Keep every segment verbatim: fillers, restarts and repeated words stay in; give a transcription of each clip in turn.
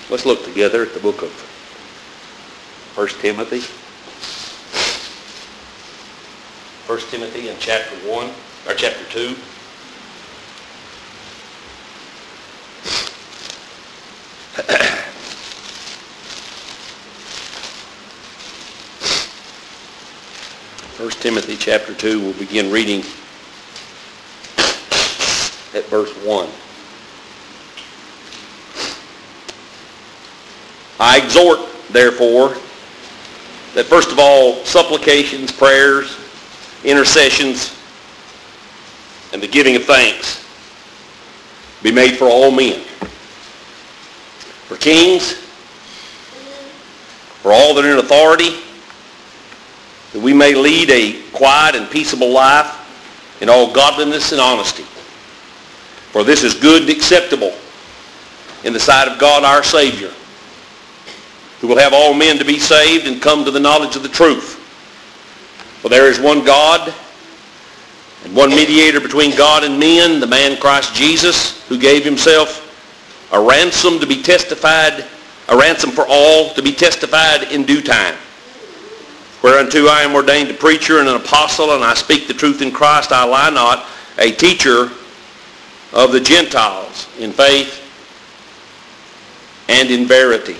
Let's look together at the book of First Timothy. First Timothy in chapter one, or chapter two. First Timothy chapter two, we'll begin reading at verse one. I exhort, therefore, that first of all, supplications, prayers, intercessions, and the giving of thanks be made for all men, for kings, for all that are in authority, that we may lead a quiet and peaceable life in all godliness and honesty. For this is good and acceptable in the sight of God our Savior, who will have all men to be saved and come to the knowledge of the truth. For there is one God and one mediator between God and men, the man Christ Jesus, who gave himself a ransom to be testified, a ransom for all to be testified in due time. Whereunto I am ordained a preacher and an apostle, and I speak the truth in Christ, I lie not, a teacher of the Gentiles in faith and in verity.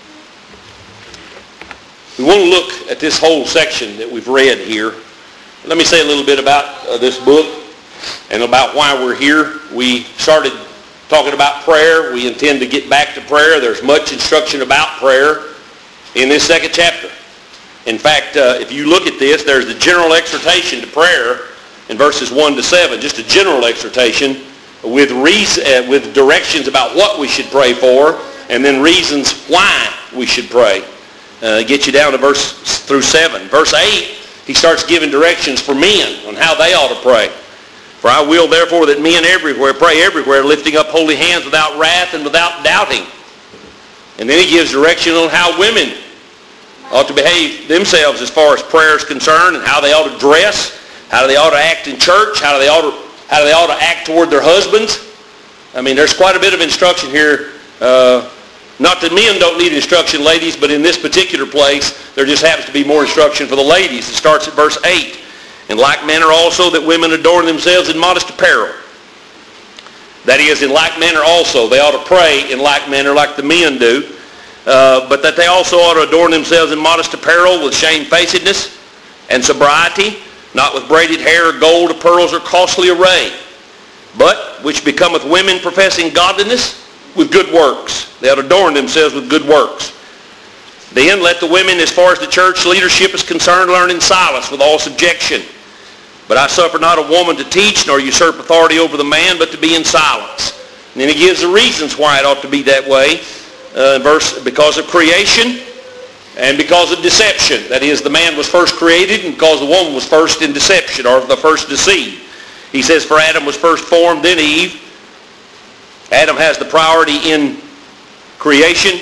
We want to look at this whole section that we've read here. Let me say a little bit about uh, this book and about why we're here. We started talking about prayer. We intend to get back to prayer. There's much instruction about prayer in this second chapter. In fact, uh, if you look at this, there's the general exhortation to prayer in verses one to seven, just a general exhortation with reason, uh, with directions about what we should pray for, and then reasons why we should pray. Uh, get you down to verse through seven. Verse eight, he starts giving directions for men on how they ought to pray. For I will therefore that men everywhere pray everywhere, lifting up holy hands without wrath and without doubting. And then he gives direction on how women ought to behave themselves as far as prayer is concerned, and how they ought to dress, how they ought to act in church, how they ought to, how they ought to act toward their husbands. I mean, there's quite a bit of instruction here. Uh, Not that men don't need instruction, ladies, but in this particular place, there just happens to be more instruction for the ladies. It starts at verse eight. In like manner also that women adorn themselves in modest apparel. That is, in like manner also, they ought to pray in like manner like the men do. Uh, but that they also ought to adorn themselves in modest apparel with shamefacedness and sobriety, not with braided hair, or gold, or pearls, or costly array, but which becometh women professing godliness with good works. They ought to adorn themselves with good works. Then let the women, as far as the church leadership is concerned, learn in silence with all subjection. But I suffer not a woman to teach, nor usurp authority over the man, but to be in silence. And then he gives the reasons why it ought to be that way. Uh, verse, because of creation and because of deception. That is, the man was first created and because the woman was first in deception, or the first deceived. He says, for Adam was first formed, then Eve. Adam has the priority in creation,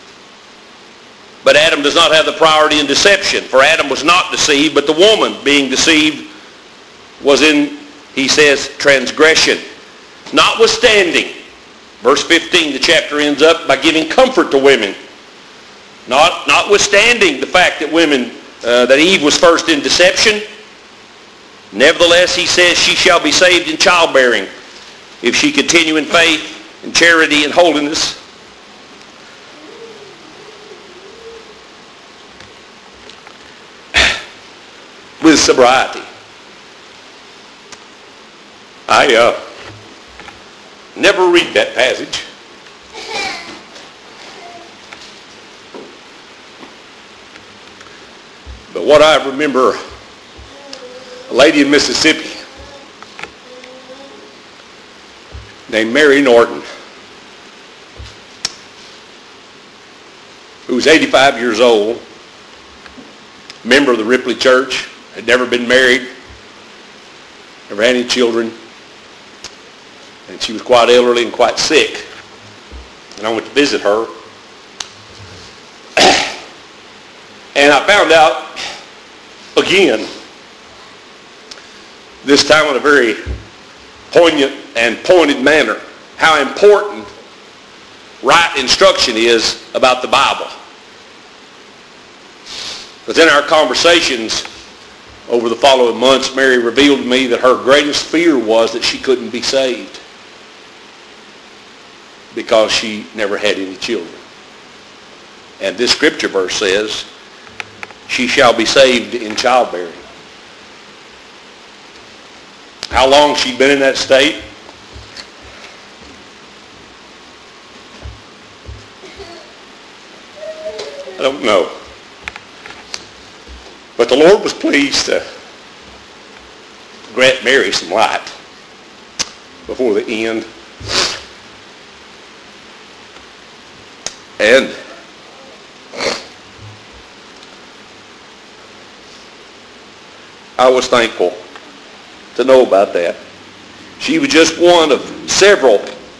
but Adam does not have the priority in deception. For Adam was not deceived, but the woman, being deceived, was in, he says, transgression. Notwithstanding, verse fifteen, the chapter ends up by giving comfort to women. Not, notwithstanding the fact that women, uh, that Eve was first in deception, nevertheless, he says, she shall be saved in childbearing if she continue in faith, in charity, and holiness. With sobriety. I uh, never read that passage. But what I remember, a lady in Mississippi named Mary Norton, who was eighty-five years old, member of the Ripley Church, had never been married, never had any children, and she was quite elderly and quite sick. And I went to visit her. And I found out again, this time in a very poignant and pointed manner, how important right instruction is about the Bible. But in our conversations over the following months, Mary revealed to me that her greatest fear was that she couldn't be saved because she never had any children. And this scripture verse says, she shall be saved in childbearing. How long she'd been in that state? I don't know. But the Lord was pleased to grant Mary some light before the end. And I was thankful to know about that. She was just one of several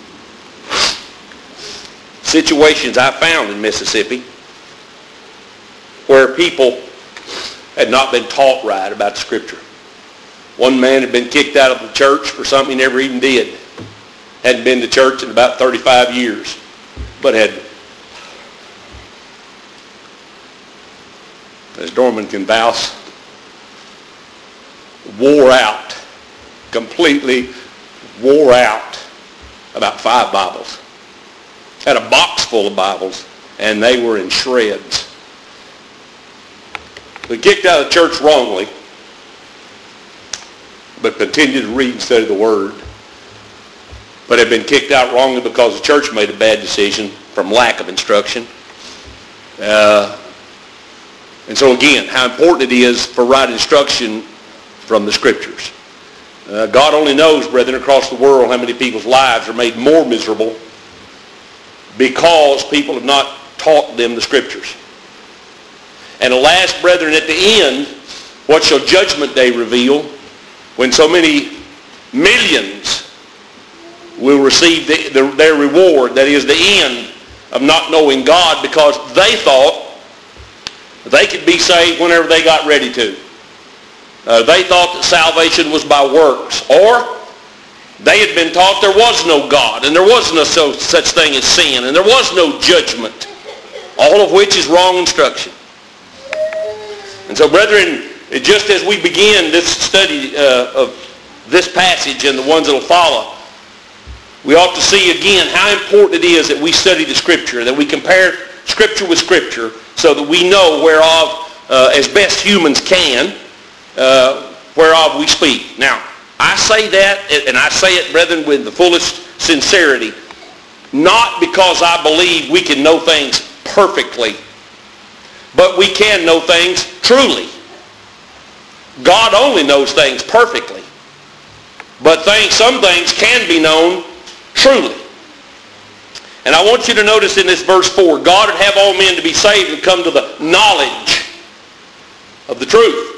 situations I found in Mississippi where people had not been taught right about the Scripture. One man had been kicked out of the church for something he never even did. Hadn't been to church in about thirty-five years, but had, as Dorman can vouch, wore out, completely wore out about five Bibles. Had a box full of Bibles, and they were in shreds. They kicked out of the church wrongly, but continued to read and study the Word. But had been kicked out wrongly because the church made a bad decision from lack of instruction. Uh, and so again, how important it is for right instruction from the Scriptures. Uh, God only knows, brethren, across the world how many people's lives are made more miserable because people have not taught them the Scriptures. And alas, brethren, at the end, what shall Judgment Day reveal when so many millions will receive the, the, their reward, that is the end of not knowing God because they thought they could be saved whenever they got ready to. Uh, they thought that salvation was by works, or they had been taught there was no God and there was no so, such thing as sin and there was no judgment, all of which is wrong instruction. And so, brethren, just as we begin this study uh, of this passage and the ones that will follow, we ought to see again how important it is that we study the Scripture, that we compare Scripture with Scripture so that we know whereof, uh, as best humans can, uh, whereof we speak. Now, I say that, and I say it, brethren, with the fullest sincerity, not because I believe we can know things perfectly, but we can know things truly. God only knows things perfectly. But things, some things can be known truly. And I want you to notice in this verse four, God would have all men to be saved and come to the knowledge of the truth.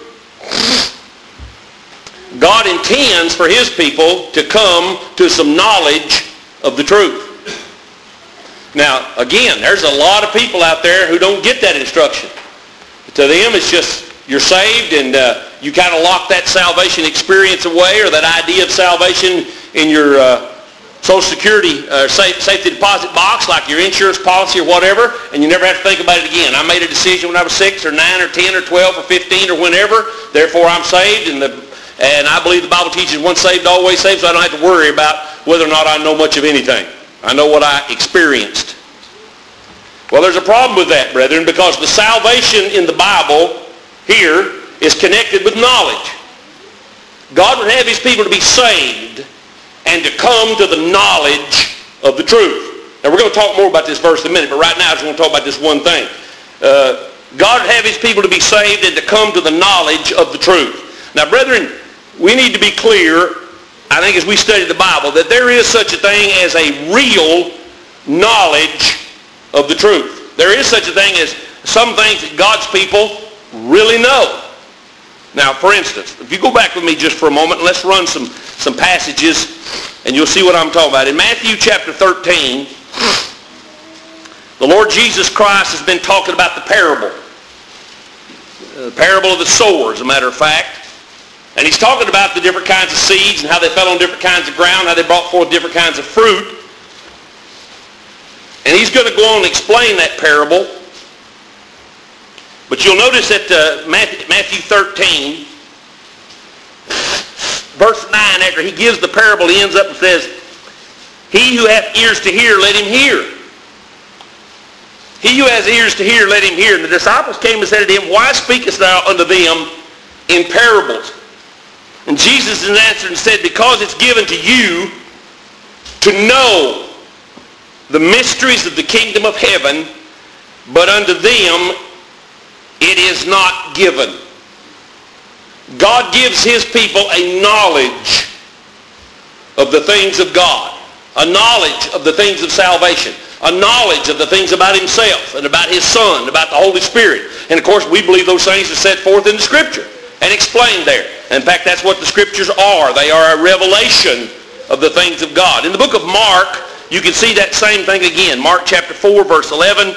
God intends for his people to come to some knowledge of the truth. Now, again, there's a lot of people out there who don't get that instruction. To them, it's just, you're saved and uh, you kind of lock that salvation experience away, or that idea of salvation in your uh, Social Security uh, safety deposit box, like your insurance policy or whatever, and you never have to think about it again. I made a decision when I was six or nine or ten or twelve or fifteen or whenever, therefore I'm saved, and the, and I believe the Bible teaches once saved, always saved, so I don't have to worry about whether or not I know much of anything. I know what I experienced. Well, there's a problem with that, brethren, because the salvation in the Bible here is connected with knowledge. God would have his people to be saved and to come to the knowledge of the truth. Now, we're going to talk more about this verse in a minute, but right now I just want to talk about this one thing. Uh, God would have his people to be saved and to come to the knowledge of the truth. Now, brethren, we need to be clear, I think as we study the Bible, that there is such a thing as a real knowledge of the truth. There is such a thing as some things that God's people really know. Now, for instance, if you go back with me just for a moment, let's run some, some passages, and you'll see what I'm talking about. In Matthew chapter thirteen, the Lord Jesus Christ has been talking about the parable. The parable of the sower, as a matter of fact. And he's talking about the different kinds of seeds and how they fell on different kinds of ground, how they brought forth different kinds of fruit. And he's going to go on and explain that parable. But you'll notice that uh, Matthew thirteen, verse nine, after he gives the parable, he ends up and says, he who hath ears to hear, let him hear. He who has ears to hear, let him hear. And the disciples came and said to him, why speakest thou unto them in parables? And Jesus answered and said, because it's given to you to know the mysteries of the kingdom of heaven, but unto them it is not given. God gives his people a knowledge of the things of God, a knowledge of the things of salvation, a knowledge of the things about himself and about his Son, about the Holy Spirit. And of course, we believe those things are set forth in the Scripture and explained there. In fact, that's what the Scriptures are. They are a revelation of the things of God. In the book of Mark, you can see that same thing again. Mark chapter four, verse eleven.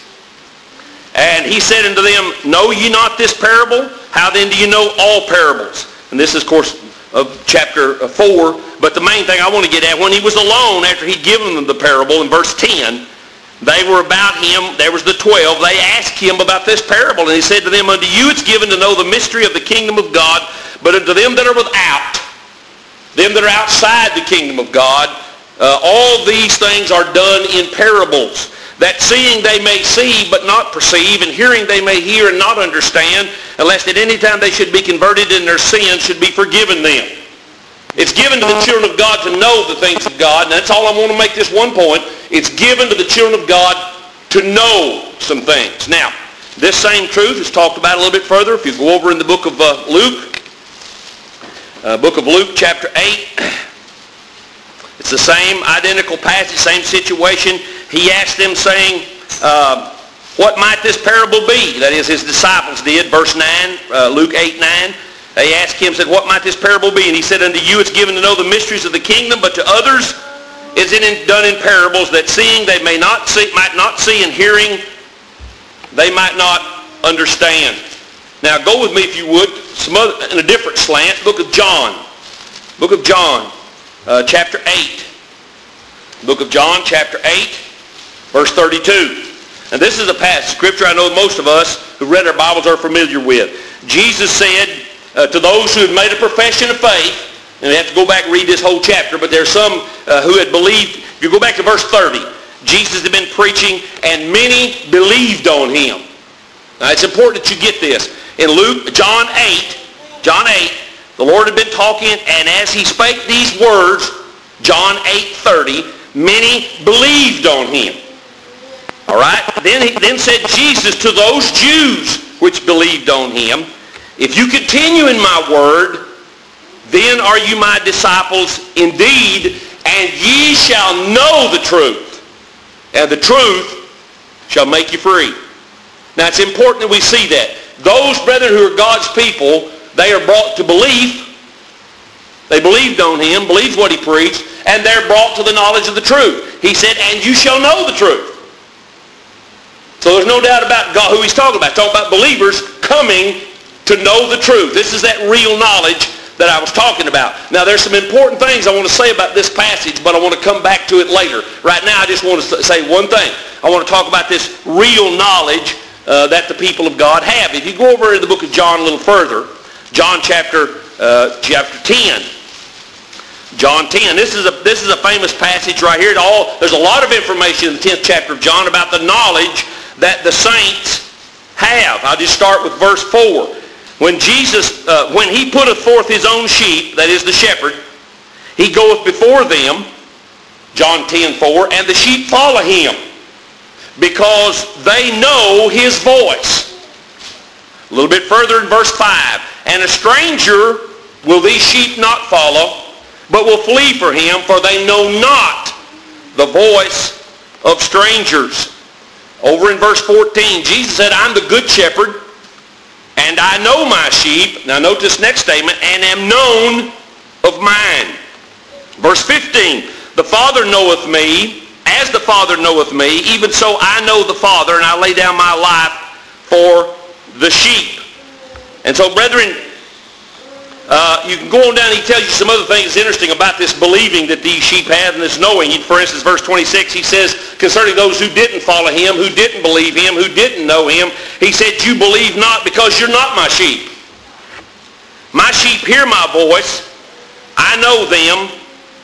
And he said unto them, know ye not this parable? How then do you know all parables? And this is, of course, of chapter four. But the main thing I want to get at, when he was alone after he'd given them the parable in verse ten, they were about him, there was the twelve, they asked him about this parable. And he said to them, unto you it's given to know the mystery of the kingdom of God, but unto them that are without, them that are outside the kingdom of God, uh, all these things are done in parables, that seeing they may see but not perceive, and hearing they may hear and not understand, unless at any time they should be converted and their sins should be forgiven them. It's given to the children of God to know the things of God, and that's all I want to make this one point. It's given to the children of God to know some things. Now, this same truth is talked about a little bit further. If you go over in the book of uh, Luke, uh, book of Luke chapter eight, it's the same identical passage, same situation. He asked them saying, uh, what might this parable be? That is, his disciples did. Verse nine, uh, Luke eight, nine. They asked him, said, what might this parable be? And he said, unto you it's given to know the mysteries of the kingdom, but to others is it in, done in parables, that seeing they may not see, might not see, and hearing they might not understand. Now go with me, if you would, some other, in a different slant, book of John. Book of John, uh, chapter eight. Book of John, chapter eight, verse thirty-two. And this is a passage of Scripture I know most of us who read our Bibles are familiar with. Jesus said uh, to those who had made a profession of faith, and we have to go back and read this whole chapter, but there are some uh, who had believed. If you go back to verse thirty, Jesus had been preaching, and many believed on him. Now it's important that you get this. In Luke, John eight, John eight, the Lord had been talking, and as he spake these words, John eight thirty, many believed on him. All right? Then, he, then said Jesus to those Jews which believed on him, if you continue in my word, then are you my disciples indeed, and ye shall know the truth, and the truth shall make you free. Now it's important that we see that. Those brethren who are God's people, they are brought to belief. They believed on him, believed what he preached, and they're brought to the knowledge of the truth. He said, and you shall know the truth. So there's no doubt about God, who he's talking about. He's talking about believers coming to know the truth. This is that real knowledge that I was talking about. Now there's some important things I want to say about this passage, but I want to come back to it later. Right now I just want to say one thing. I want to talk about this real knowledge uh, that the people of God have. If you go over in the book of John a little further, John chapter uh, chapter ten. John ten. This is a this is a famous passage right here. It all there's a lot of information in the tenth chapter of John about the knowledge that the saints have. I'll just start with verse four. When Jesus, uh, when he putteth forth his own sheep, that is the shepherd, he goeth before them, John ten four, and the sheep follow him, because they know his voice. A little bit further in verse five, and a stranger will these sheep not follow, but will flee for him, for they know not the voice of strangers. Over in verse fourteen, Jesus said, I'm the good shepherd, and I know my sheep. Now note this next statement, and am known of mine. Verse fifteen, the Father knoweth me, as the Father knoweth me, even so I know the Father, and I lay down my life for the sheep. And so, brethren, Uh, you can go on down and he tells you some other things interesting about this believing that these sheep have and this knowing. For instance, verse twenty-six, he says concerning those who didn't follow him, who didn't believe him, who didn't know him, he said, you believe not because you're not my sheep. My sheep hear my voice. I know them,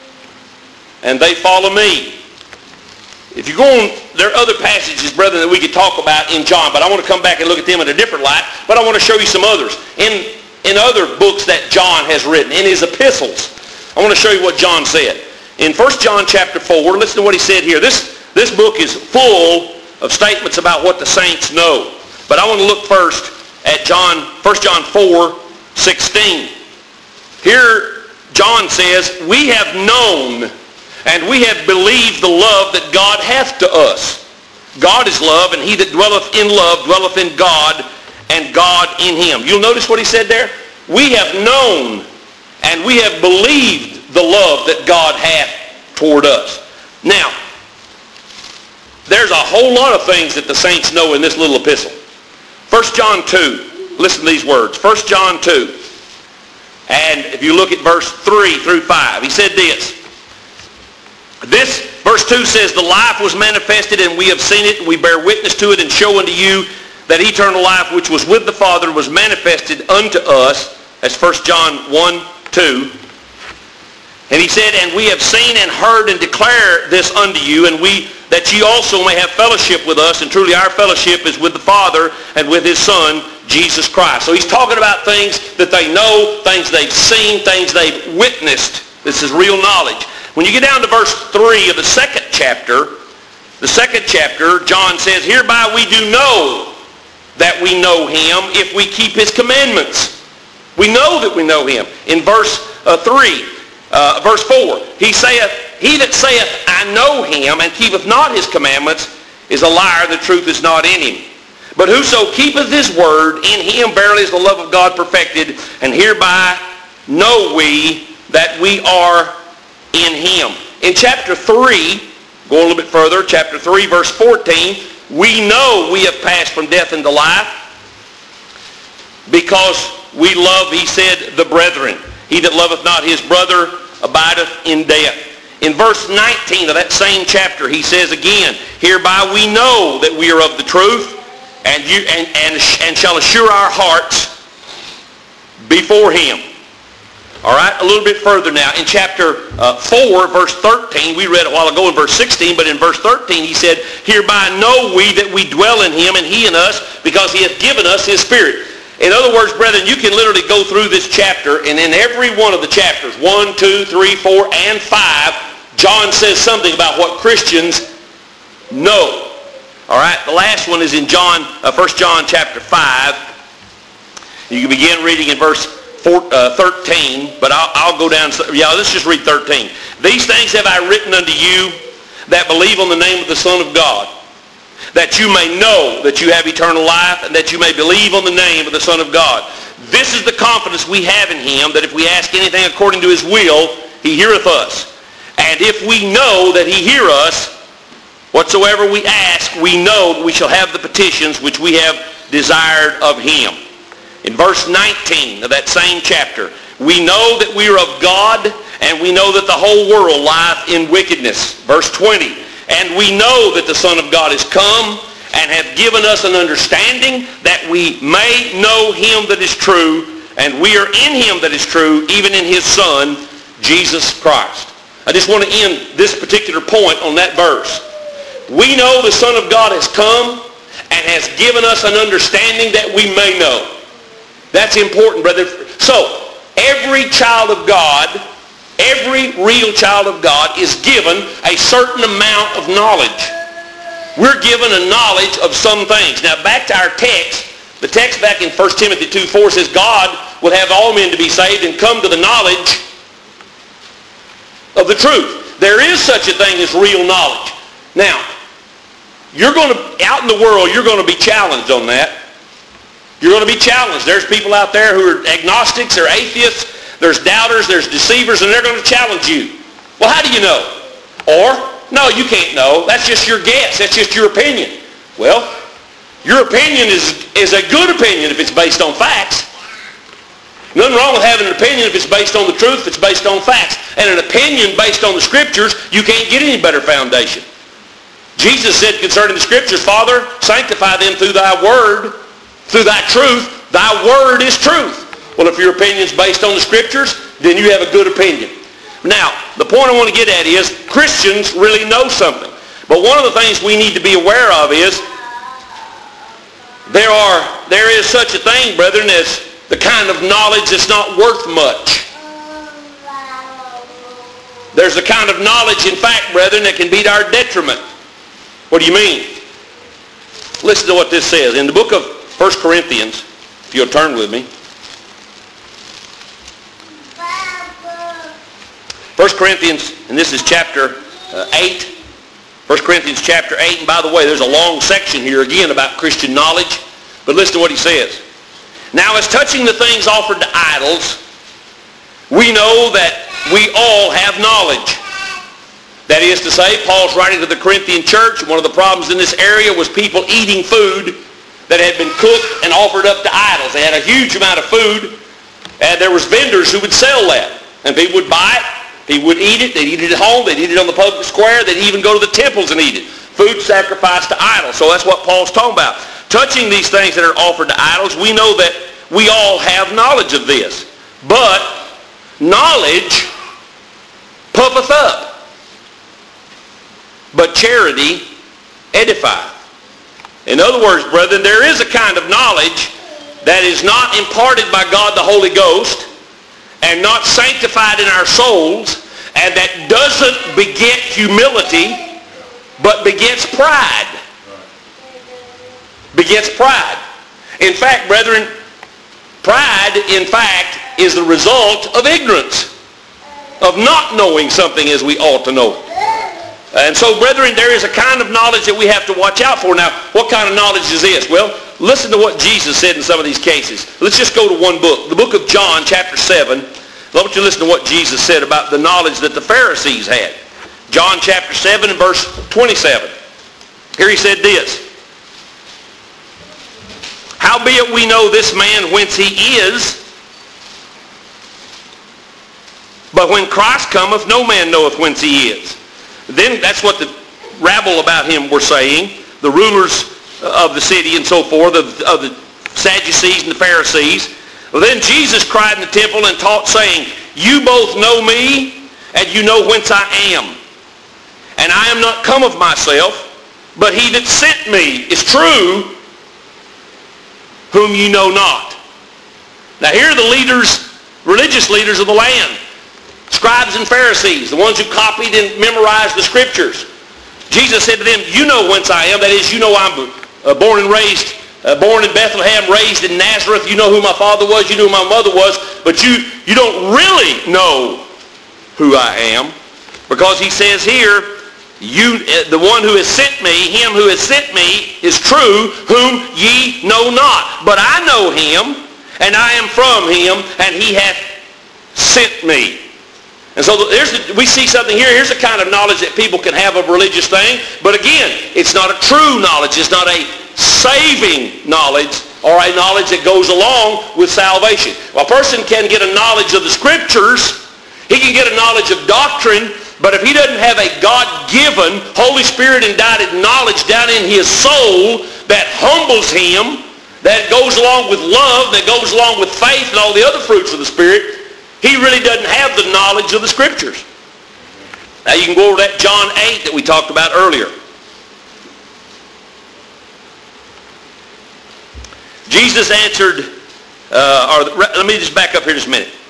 and they follow me. If you go on, there are other passages, brethren, that we could talk about in John, but I want to come back and look at them in a different light, but I want to show you some others. In, in other books that John has written, in his epistles, I want to show you what John said. In First John chapter four, listen to what he said here. This, this book is full of statements about what the saints know. But I want to look first at John, First John four sixteen. Here John says, we have known and we have believed the love that God hath to us. God is love, and he that dwelleth in love dwelleth in God, and God in him. You'll notice what he said there? We have known and we have believed the love that God hath toward us. Now, there's a whole lot of things that the saints know in this little epistle. First John two, listen to these words. First John two, and if you look at verse three through five, he said this. This, verse two says, the life was manifested, and we have seen it, and we bear witness to it, and show unto you that eternal life which was with the Father was manifested unto us. That's First John one, two. And he said, and we have seen and heard and declare this unto you, and we that ye also may have fellowship with us, and truly our fellowship is with the Father and with his Son, Jesus Christ. So he's talking about things that they know, things they've seen, things they've witnessed. This is real knowledge. When you get down to verse three of the second chapter, the second chapter, John says, hereby we do know that we know him if we keep his commandments. We know that we know him. In verse uh, three, uh, verse four, he saith, he that saith, I know him, and keepeth not his commandments, is a liar, the truth is not in him. But whoso keepeth his word, in him verily is the love of God perfected, and hereby know we that we are in him. In chapter three, go a little bit further, chapter three, verse fourteen, we know we have passed from death into life because we love, he said, the brethren. He that loveth not his brother abideth in death. In verse nineteen of that same chapter, he says again, hereby we know that we are of the truth, and, you, and, and, and shall assure our hearts before him. All right, a little bit further now. In chapter uh, four, verse thirteen, we read a while ago in verse sixteen, but in verse thirteen he said, hereby know we that we dwell in him, and he in us, because he hath given us his Spirit. In other words, brethren, you can literally go through this chapter, and in every one of the chapters, one, two, three, four, and five, John says something about what Christians know. All right, the last one is in John, uh, First John chapter five. You can begin reading in verse Four, uh, thirteen, but I'll, I'll go down. Yeah, let's just read thirteen. These things have I written unto you that believe on the name of the Son of God, that you may know that you have eternal life, and that you may believe on the name of the Son of God. This is the confidence we have in him, that if we ask anything according to his will, he heareth us. And if we know that he hear us, whatsoever we ask, we know that we shall have the petitions which we have desired of him. In verse nineteen of that same chapter, we know that we are of God, and we know that the whole world lieth in wickedness. Verse twenty, and we know that the Son of God is come, and hath given us an understanding that we may know him that is true, and we are in him that is true, even in his Son, Jesus Christ. I just want to end this particular point on that verse. We know the Son of God has come and has given us an understanding that we may know. That's important, brother. So, every child of God, every real child of God is given a certain amount of knowledge. We're given a knowledge of some things. Now, back to our text. The text back in First Timothy two four says, God will have all men to be saved and come to the knowledge of the truth. There is such a thing as real knowledge. Now, you're going to, out in the world, you're going to be challenged on that. You're going to be challenged. There's people out there who are agnostics, they're atheists, there's doubters, there's deceivers, and they're going to challenge you. Well, how do you know? Or, no, you can't know. That's just your guess. That's just your opinion. Well, your opinion is, is a good opinion if it's based on facts. Nothing wrong with having an opinion if it's based on the truth, if it's based on facts. And an opinion based on the Scriptures, you can't get any better foundation. Jesus said concerning the Scriptures, Father, sanctify them through thy word, through thy truth. Thy word is truth. Well, if your opinion is based on the Scriptures, then you have a good opinion. Now, the point I want to get at is Christians really know something. But one of the things we need to be aware of is there are there is such a thing, brethren, as the kind of knowledge that's not worth much. There's a kind of knowledge, in fact, brethren, that can be to our detriment. What do you mean? Listen to what this says. In the book of First Corinthians, if you'll turn with me. First Corinthians, and this is chapter uh, eight. First Corinthians chapter eight. And by the way, there's a long section here again about Christian knowledge. But listen to what he says. Now, as touching the things offered to idols, we know that we all have knowledge. That is to say, Paul's writing to the Corinthian church. One of the problems in this area was people eating food that had been cooked and offered up to idols. They had a huge amount of food, and there was vendors who would sell that. And people would buy it. People would eat it. They'd eat it at home. They'd eat it on the public square. They'd even go to the temples and eat it. Food sacrificed to idols. So that's what Paul's talking about. Touching these things that are offered to idols, we know that we all have knowledge of this. But knowledge puffeth up, but charity edifieth. In other words, brethren, there is a kind of knowledge that is not imparted by God the Holy Ghost and not sanctified in our souls, and that doesn't beget humility, but begets pride. Begets pride. In fact, brethren, pride, in fact, is the result of ignorance, of not knowing something as we ought to know it. And so, brethren, there is a kind of knowledge that we have to watch out for. Now, what kind of knowledge is this? Well, listen to what Jesus said in some of these cases. Let's just go to one book. The book of John, chapter seven. I want you to listen to what Jesus said about the knowledge that the Pharisees had. John chapter seven and verse twenty-seven. Here he said this. Howbeit we know this man whence he is, but when Christ cometh, no man knoweth whence he is. Then that's what the rabble about him were saying, the rulers of the city and so forth, of, of the Sadducees and the Pharisees. Well, then Jesus cried in the temple and taught, saying, You both know me, and you know whence I am. And I am not come of myself, but he that sent me is true, whom you know not. Now here are the leaders, religious leaders of the land. Scribes and Pharisees, the ones who copied and memorized the Scriptures. Jesus said to them, you know whence I am. That is, you know I'm uh, born and raised, uh, born in Bethlehem, raised in Nazareth. You know who my father was. You know who my mother was. But you, you don't really know who I am. Because he says here, you, uh, the one who has sent me, him who has sent me is true, whom ye know not. But I know him, and I am from him, and he hath sent me. And so there's the, we see something here. Here's the kind of knowledge that people can have of a religious thing. But again, it's not a true knowledge. It's not a saving knowledge or a knowledge that goes along with salvation. Well, a person can get a knowledge of the Scriptures. He can get a knowledge of doctrine. But if he doesn't have a God-given, Holy Spirit-indicted knowledge down in his soul that humbles him, that goes along with love, that goes along with faith and all the other fruits of the Spirit, he really doesn't have the knowledge of the Scriptures. Now you can go over that John eight that we talked about earlier. Jesus answered, uh, or let me just back up here just a minute.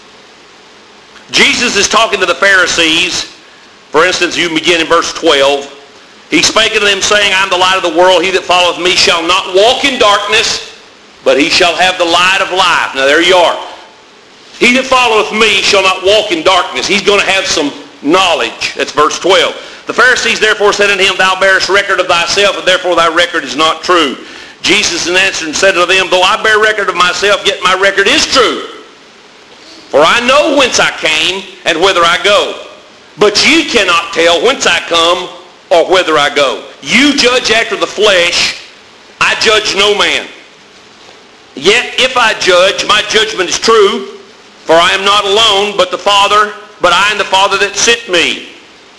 Jesus is talking to the Pharisees. For instance, you begin in verse twelve. He spake unto them, saying, I am the light of the world. He that followeth me shall not walk in darkness, but he shall have the light of life. Now there you are. He that followeth me shall not walk in darkness. He's going to have some knowledge. That's verse twelve. The Pharisees therefore said unto him, Thou bearest record of thyself, and therefore thy record is not true. Jesus answered and said unto them, Though I bear record of myself, yet my record is true. For I know whence I came, and whither I go. But ye cannot tell whence I come, or whither I go. You judge after the flesh. I judge no man. Yet if I judge, my judgment is true, for I am not alone, but the Father, but I and the Father that sent me.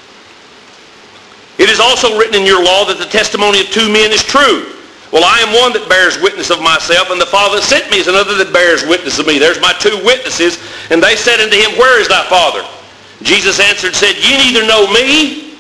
It is also written in your law that the testimony of two men is true. Well, I am one that bears witness of myself, and the Father that sent me is another that bears witness of me. There's my two witnesses. And they said unto him, Where is thy Father? Jesus answered and said, Ye neither know me,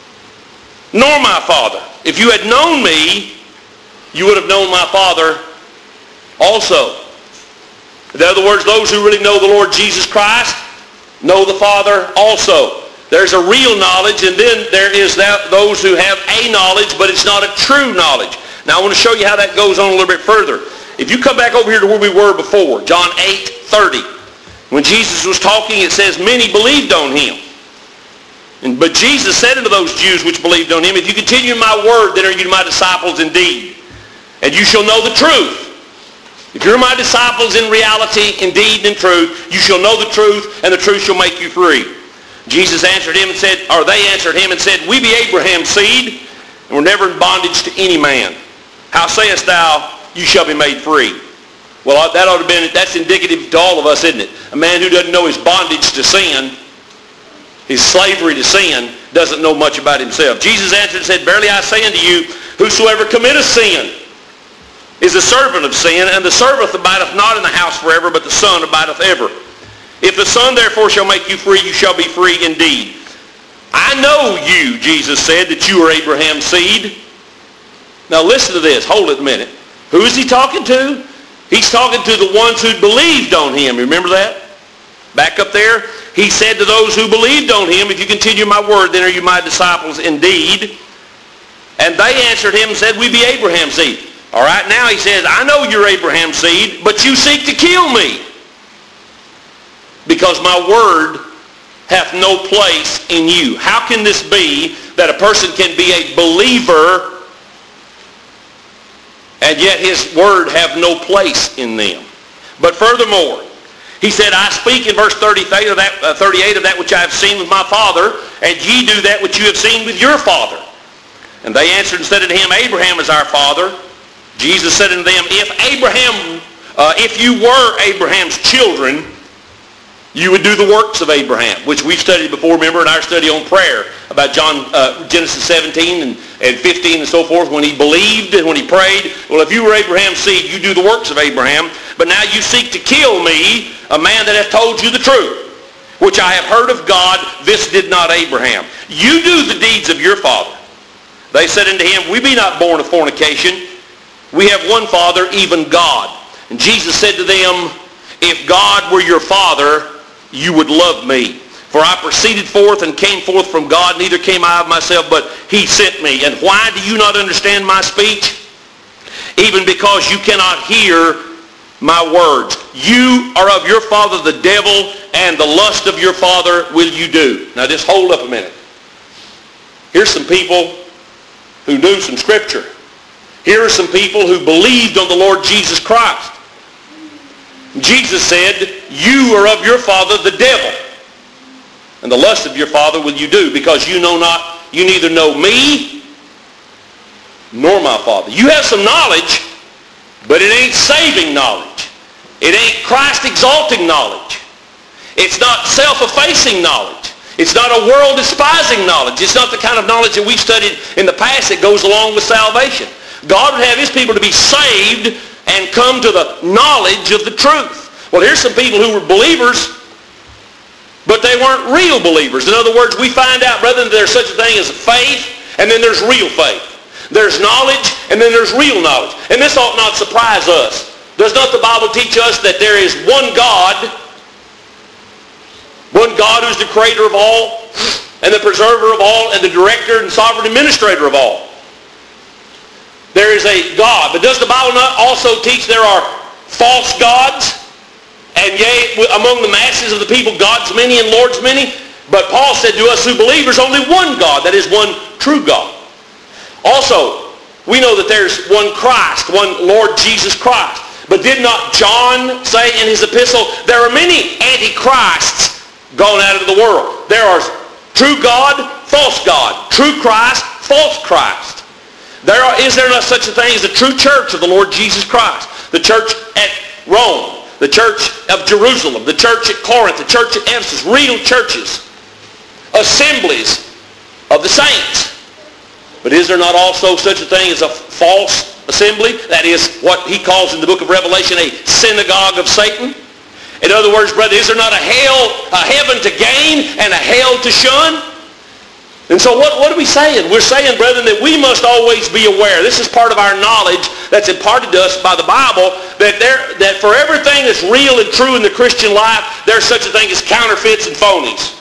nor my Father. If you had known me, you would have known my Father also. In other words, those who really know the Lord Jesus Christ know the Father also. There's a real knowledge, and then there is that, those who have a knowledge, but it's not a true knowledge. Now I want to show you how that goes on a little bit further. If you come back over here to where we were before, John eight thirty, when Jesus was talking, it says, many believed on him. And, but Jesus said unto those Jews which believed on him, If you continue in my word, then are you my disciples indeed, and you shall know the truth. If you're my disciples in reality, indeed, and in truth, you shall know the truth, and the truth shall make you free. Jesus answered him and said, or they answered him and said, We be Abraham's seed, and we're never in bondage to any man. How sayest thou, you shall be made free? Well, that ought to be, that's indicative to all of us, isn't it? A man who doesn't know his bondage to sin, his slavery to sin, doesn't know much about himself. Jesus answered and said, Verily I say unto you, whosoever committeth sin is a servant of sin, and the servant abideth not in the house forever, but the Son abideth ever. If the Son therefore shall make you free, you shall be free indeed. I know you, Jesus said, that you are Abraham's seed. Now listen to this. Hold it a minute. Who is he talking to? He's talking to the ones who believed on him. Remember that? Back up there. He said to those who believed on him, If you continue my word, then are you my disciples indeed. And they answered him and said, We be Abraham's seed. All right, now he says, I know you're Abraham's seed, but you seek to kill me, because my word hath no place in you. How can this be that a person can be a believer and yet his word have no place in them? But furthermore, he said, I speak in verse thirty-eight of that, uh, thirty-eight of that which I have seen with my Father, and ye do that which you have seen with your father. And they answered and said unto him, Abraham is our father. Jesus said unto them, If Abraham, uh, if you were Abraham's children, you would do the works of Abraham, which we've studied before, remember, in our study on prayer, about John uh, Genesis seventeen and, and fifteen and so forth, when he believed and when he prayed. Well, if you were Abraham's seed, you do the works of Abraham. But now you seek to kill me, a man that hath told you the truth, which I have heard of God, this did not Abraham. You do the deeds of your father. They said unto him, We be not born of fornication. We have one Father, even God. And Jesus said to them, If God were your Father, you would love me. For I proceeded forth and came forth from God, neither came I of myself, but he sent me. And why do you not understand my speech? Even because you cannot hear my words. You are of your father the devil, and the lust of your father will you do. Now just hold up a minute. Here's some people who knew some scripture. Here are some people who believed on the Lord Jesus Christ. Jesus said, You are of your father the devil, and the lust of your father will you do, because you know not, you neither know me nor my Father. You have some knowledge, but it ain't saving knowledge. It ain't Christ-exalting knowledge. It's not self-effacing knowledge. It's not a world-despising knowledge. It's not the kind of knowledge that we've studied in the past that goes along with salvation. God would have his people to be saved and come to the knowledge of the truth. Well, here's some people who were believers, but they weren't real believers. In other words, we find out, brethren, that there's such a thing as faith, and then there's real faith. There's knowledge, and then there's real knowledge. And this ought not surprise us. Does not the Bible teach us that there is one God, one God who's the creator of all, and the preserver of all, and the director and sovereign administrator of all? There is a God. But does the Bible not also teach there are false gods? And yea, among the masses of the people, gods many and lords many? But Paul said to us who believe there's only one God, that is one true God. Also, we know that there's one Christ, one Lord Jesus Christ. But did not John say in his epistle, there are many antichrists gone out of the world. There are true God, false God. True Christ, false Christ. There are, is there not such a thing as the true church of the Lord Jesus Christ? the church at Rome, the church of Jerusalem, the church at Corinth, the church at Ephesus, real churches, assemblies of the saints. But is there not also such a thing as a false assembly? That is what he calls in the book of Revelation a synagogue of Satan. In other words, brother, is there not a hell, a heaven to gain and a hell to shun? And so what, what are we saying? We're saying, brethren, that we must always be aware. This is part of our knowledge that's imparted to us by the Bible, that there, that for everything that's real and true in the Christian life, there's such a thing as counterfeits and phonies.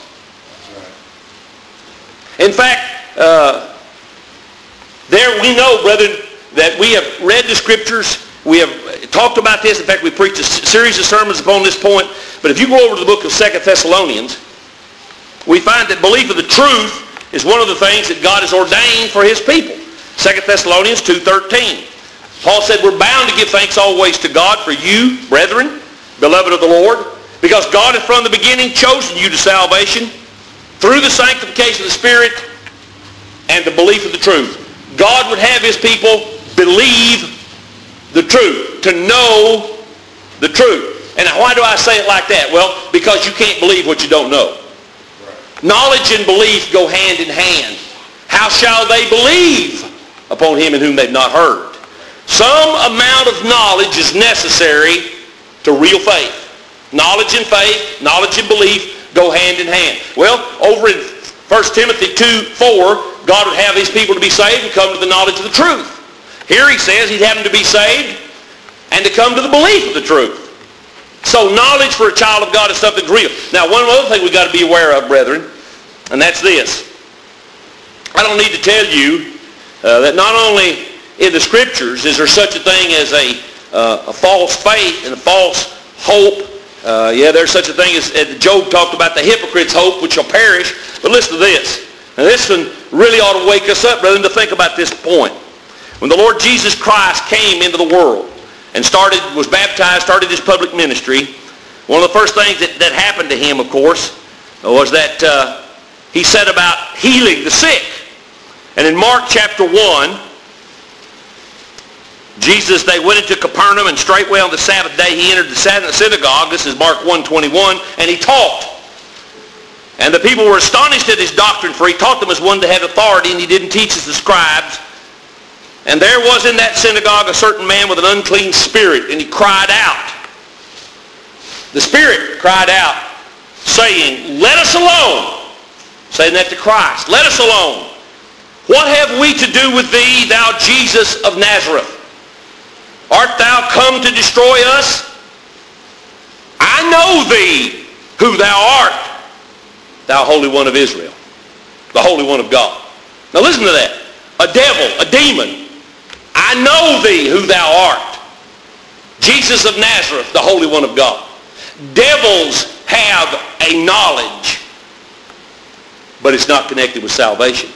In fact, uh, there we know, brethren, that we have read the Scriptures. We have talked about this. In fact, we preached a series of sermons upon this point. But if you go over to the book of Second Thessalonians, we find that belief of the truth is one of the things that God has ordained for his people. Second Thessalonians two thirteen. Paul said, we're bound to give thanks always to God for you, brethren, beloved of the Lord, because God has from the beginning chosen you to salvation through the sanctification of the Spirit and the belief of the truth. God would have his people believe the truth, to know the truth. And why do I say it like that? Well, because you can't believe what you don't know. Knowledge and belief go hand in hand. How shall they believe upon him in whom they've not heard? Some amount of knowledge is necessary to real faith. Knowledge and faith, knowledge and belief go hand in hand. Well, over in First Timothy two four, God would have his people to be saved and come to the knowledge of the truth. Here he says he'd have them to be saved and to come to the belief of the truth. So knowledge for a child of God is something real. Now, one other thing we've got to be aware of, brethren, and that's this. I don't need to tell you uh, that not only in the Scriptures is there such a thing as a, uh, a false faith and a false hope. Uh, yeah, there's such a thing as, as Job talked about, the hypocrite's hope which shall perish. But listen to this. Now, this one really ought to wake us up, brethren, to think about this point. When the Lord Jesus Christ came into the world and started, was baptized, started his public ministry, one of the first things that, that happened to him, of course, was that uh, he set about healing the sick. And in Mark chapter one, Jesus, they went into Capernaum, and straightway on the Sabbath day he entered the synagogue. This is Mark one twenty-one, and he taught. And the people were astonished at his doctrine, for he taught them as one that had authority, and he didn't teach as the scribes. And there was in that synagogue a certain man with an unclean spirit, and he cried out. The spirit cried out, saying, let us alone. Saying that to Christ. Let us alone. What have we to do with thee, thou Jesus of Nazareth? Art thou come to destroy us? I know thee, who thou art, thou Holy One of Israel, the Holy One of God. Now listen to that. A devil, a demon. I know thee, who thou art, Jesus of Nazareth, the Holy One of God. Devils have a knowledge, but it's not connected with salvation.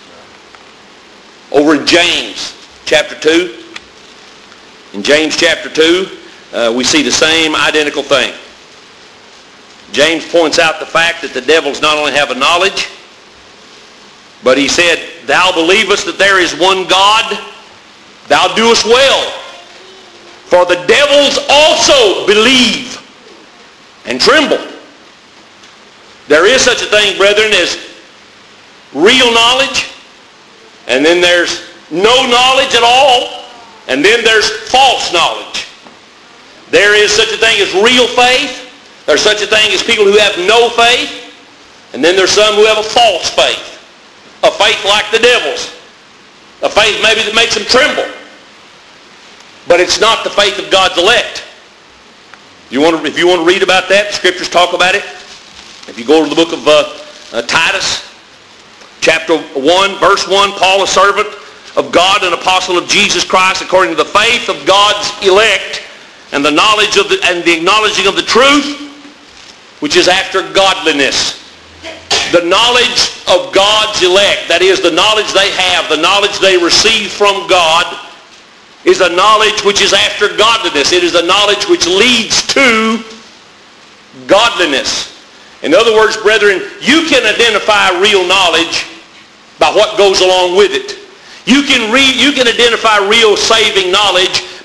Over in James chapter two, in James chapter two, uh, we see the same identical thing. James points out the fact that the devils not only have a knowledge, but he said, thou believest that there is one God, thou doest well. For the devils also believe and tremble. There is such a thing, brethren, as real knowledge, and then there's no knowledge at all, and then there's false knowledge. There is such a thing as real faith. There's such a thing as people who have no faith, and then there's some who have a false faith. A faith like the devil's. A faith maybe that makes them tremble. But it's not the faith of God's elect. You want to, if you want to read about that, the Scriptures talk about it. If you go to the book of uh, uh, Titus, chapter one, verse one, Paul, a servant of God, an apostle of Jesus Christ, according to the faith of God's elect, and the knowledge of the, and the acknowledging of the truth, which is after godliness. The knowledge of God's elect, that is the knowledge they have, the knowledge they receive from God, is a knowledge which is after godliness. It is a knowledge which leads to godliness. In other words, brethren, you can identify real knowledge by what goes along with it. You can read, you can identify real saving knowledge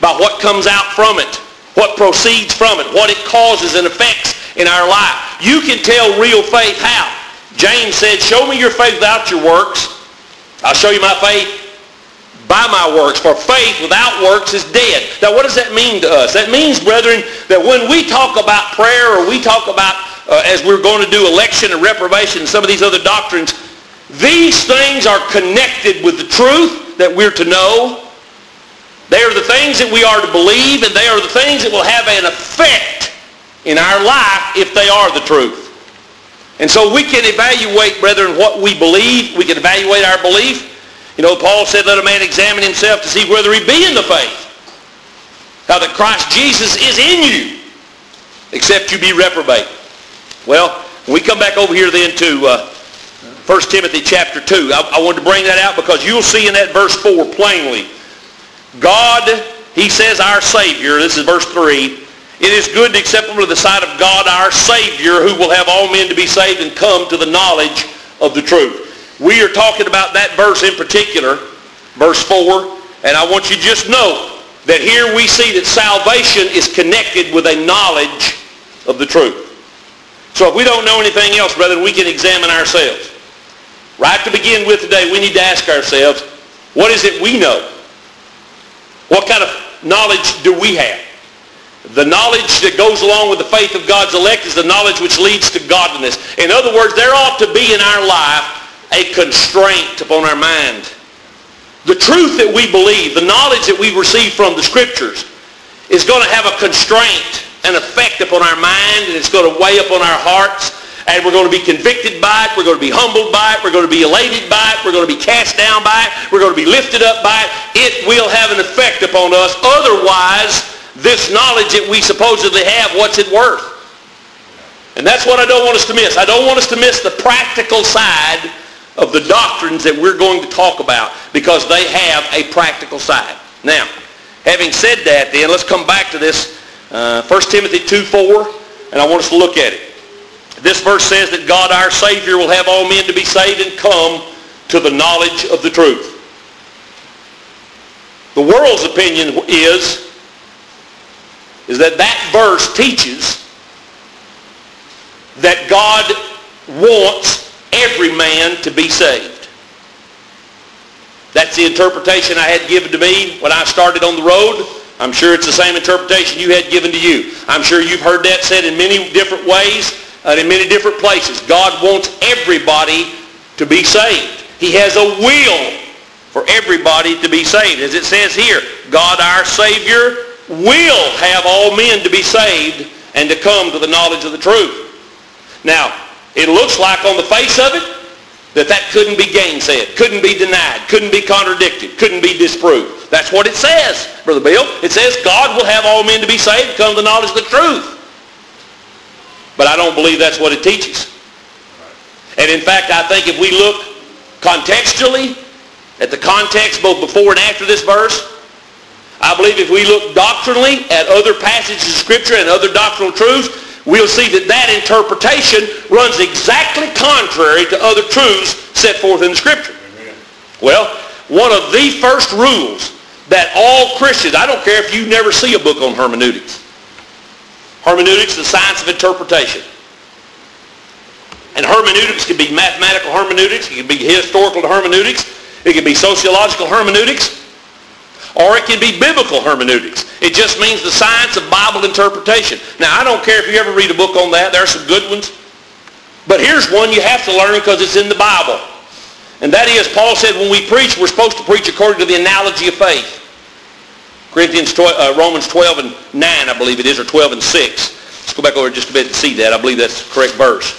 by what comes out from it, what proceeds from it, what it causes and affects in our life. You can tell real faith how. James said, show me your faith without your works. I'll show you my faith by my works, for faith without works is dead. Now what does that mean to us? That means, brethren, that when we talk about prayer, or we talk about, uh, as we're going to do election and reprobation and some of these other doctrines, these things are connected with the truth that we're to know. They are the things that we are to believe, and they are the things that will have an effect in our life if they are the truth. And so we can evaluate, brethren, what we believe. We can evaluate our belief. You know, Paul said, let a man examine himself to see whether he be in the faith. How that Christ Jesus is in you, except you be reprobate. Well, when we come back over here then to uh, First Timothy chapter two, I, I wanted to bring that out because you'll see in that verse four plainly. God, he says, our Savior, this is verse three, it is good and acceptable to the sight of God, our Savior, who will have all men to be saved and come to the knowledge of the truth. We are talking about that verse in particular, verse four, and I want you to just know that here we see that salvation is connected with a knowledge of the truth. So if we don't know anything else, brethren, we can examine ourselves. Right to begin with today, we need to ask ourselves, what is it we know? What kind of knowledge do we have? The knowledge that goes along with the faith of God's elect is the knowledge which leads to godliness. In other words, there ought to be in our life a constraint upon our mind. The truth that we believe, the knowledge that we receive from the Scriptures is going to have a constraint, an effect upon our mind, and it's going to weigh upon our hearts, and we're going to be convicted by it, we're going to be humbled by it, we're going to be elated by it, we're going to be cast down by it, we're going to be lifted up by it. It will have an effect upon us. Otherwise, this knowledge that we supposedly have, what's it worth? And that's what I don't want us to miss. I don't want us to miss the practical side of the doctrines that we're going to talk about, because they have a practical side. Now, having said that, then, let's come back to this uh, First Timothy two four, and I want us to look at it. This verse says that God our Savior will have all men to be saved and come to the knowledge of the truth. The world's opinion is, is that that verse teaches that God wants every man to be saved. That's the interpretation I had given to me when I started on the road. I'm sure it's the same interpretation you had given to you. I'm sure you've heard that said in many different ways and in many different places. God wants everybody to be saved. He has a will for everybody to be saved. As it says here, God our Savior will have all men to be saved and to come to the knowledge of the truth. Now, it looks like on the face of it that that couldn't be gainsaid, couldn't be denied, couldn't be contradicted, couldn't be disproved. That's what it says, Brother Bill. It says God will have all men to be saved and come to the knowledge of the truth. But I don't believe that's what it teaches. And in fact, I think if we look contextually at the context both before and after this verse, I believe if we look doctrinally at other passages of Scripture and other doctrinal truths, we'll see that that interpretation runs exactly contrary to other truths set forth in the Scripture. Amen. Well, one of the first rules that all Christians, I don't care if you never see a book on hermeneutics. Hermeneutics is the science of interpretation. And hermeneutics can be mathematical hermeneutics, it can be historical hermeneutics, it can be sociological hermeneutics, or it can be biblical hermeneutics. It just means the science of Bible interpretation. Now, I don't care if you ever read a book on that. There are some good ones. But here's one you have to learn because it's in the Bible. And that is, Paul said when we preach, we're supposed to preach according to the analogy of faith. Corinthians, uh, Romans twelve and nine, I believe it is, or twelve and six. Let's go back over just a bit and see that. I believe that's the correct verse.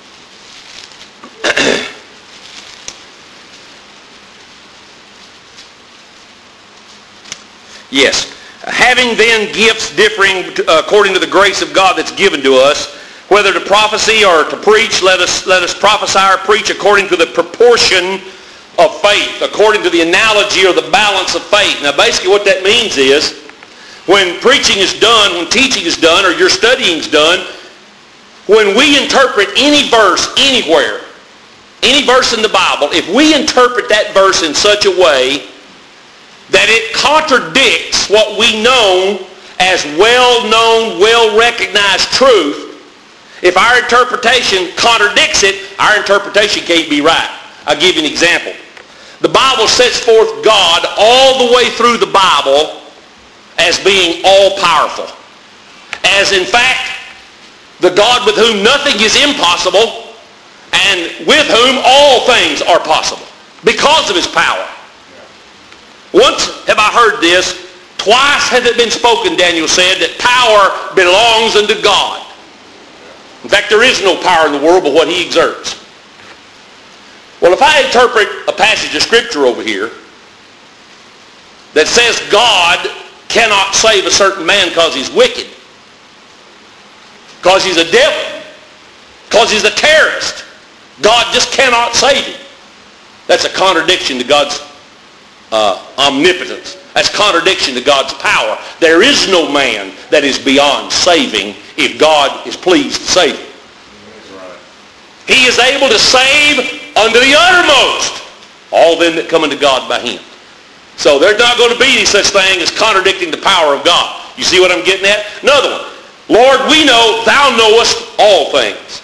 Yes. Having then gifts differing according to the grace of God that's given to us, whether to prophecy or to preach, let us, let us prophesy or preach according to the proportion of faith, according to the analogy or the balance of faith. Now basically what that means is, when preaching is done, when teaching is done, or your studying is done, when we interpret any verse anywhere, any verse in the Bible, if we interpret that verse in such a way that it contradicts what we know as well-known, well-recognized truth, if our interpretation contradicts it, our interpretation can't be right. I'll give you an example. The Bible sets forth God all the way through the Bible as being all-powerful. As in fact, the God with whom nothing is impossible and with whom all things are possible because of his power. Once have I heard this, twice hath it been spoken, Daniel said, that power belongs unto God. In fact, there is no power in the world but what he exerts. Well, if I interpret a passage of Scripture over here that says God cannot save a certain man because he's wicked, because he's a devil, because he's a terrorist, God just cannot save him, that's a contradiction to God's uh, omnipotence. That's contradiction to God's power. There is no man that is beyond saving if God is pleased to save him. Right. He is able to save unto the uttermost all them that come unto God by him. So there's not going to be any such thing as contradicting the power of God. You see what I'm getting at? Another one. Lord, we know thou knowest all things.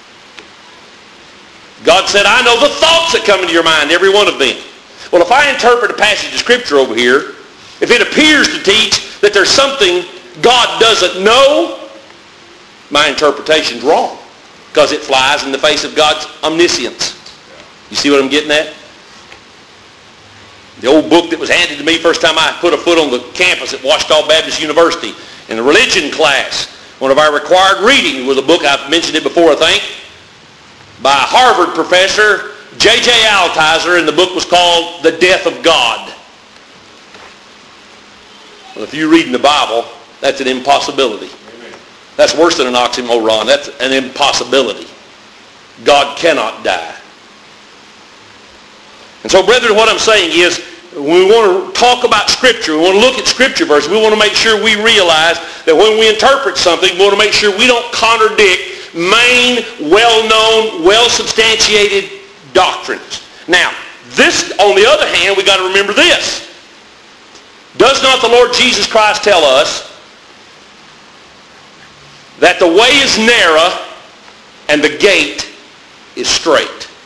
God said, I know the thoughts that come into your mind, every one of them. Well, if I interpret a passage of Scripture over here, if it appears to teach that there's something God doesn't know, my interpretation's wrong because it flies in the face of God's omniscience. You see what I'm getting at? The old book that was handed to me first time I put a foot on the campus at Washita Baptist University in the religion class, one of our required reading was a book, I've mentioned it before I think, by a Harvard professor, J J Altizer, and the book was called The Death of God. Well, if you read in the Bible, that's an impossibility. Amen. That's worse than an oxymoron. That's an impossibility. God cannot die. And so, brethren, what I'm saying is, when we want to talk about Scripture, we want to look at Scripture verses, we want to make sure we realize that when we interpret something, we want to make sure we don't contradict main, well-known, well-substantiated doctrines. Now, this, on the other hand, we got to remember this. Does not the Lord Jesus Christ tell us that the way is narrow and the gate is straight?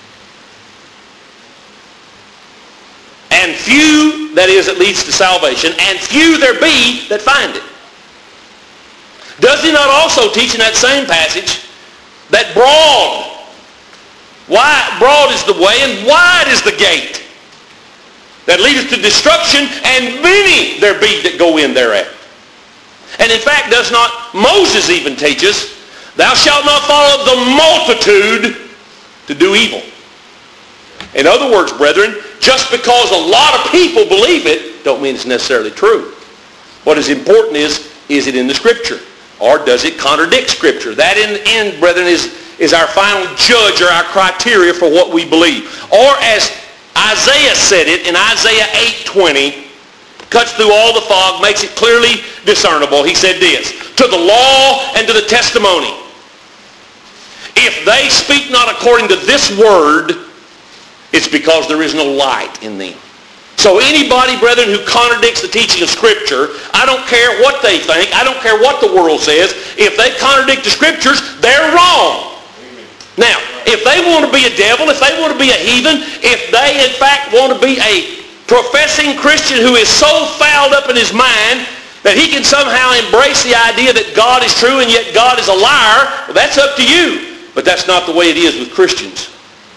And few, that is, it leads to salvation, and few there be that find it. Does he not also teach in that same passage that broad, wide, broad is the way and wide is the gate that leadeth to destruction, and many there be that go in thereat? And in fact, does not Moses even teach us, thou shalt not follow the multitude to do evil? In other words, brethren, just because a lot of people believe it, don't mean it's necessarily true. What is important is, is it in the Scripture? Or does it contradict Scripture? That in the end, brethren, is, is our final judge or our criteria for what we believe. Or as Isaiah said it in Isaiah eight twenty, cuts through all the fog, makes it clearly discernible. He said this, to the law and to the testimony. If they speak not according to this word, it's because there is no light in them. So anybody, brethren, who contradicts the teaching of Scripture, I don't care what they think, I don't care what the world says, if they contradict the Scriptures, they're wrong. Now, if they want to be a devil, if they want to be a heathen, if they in fact want to be a professing Christian who is so fouled up in his mind that he can somehow embrace the idea that God is true and yet God is a liar, well, that's up to you. But that's not the way it is with Christians.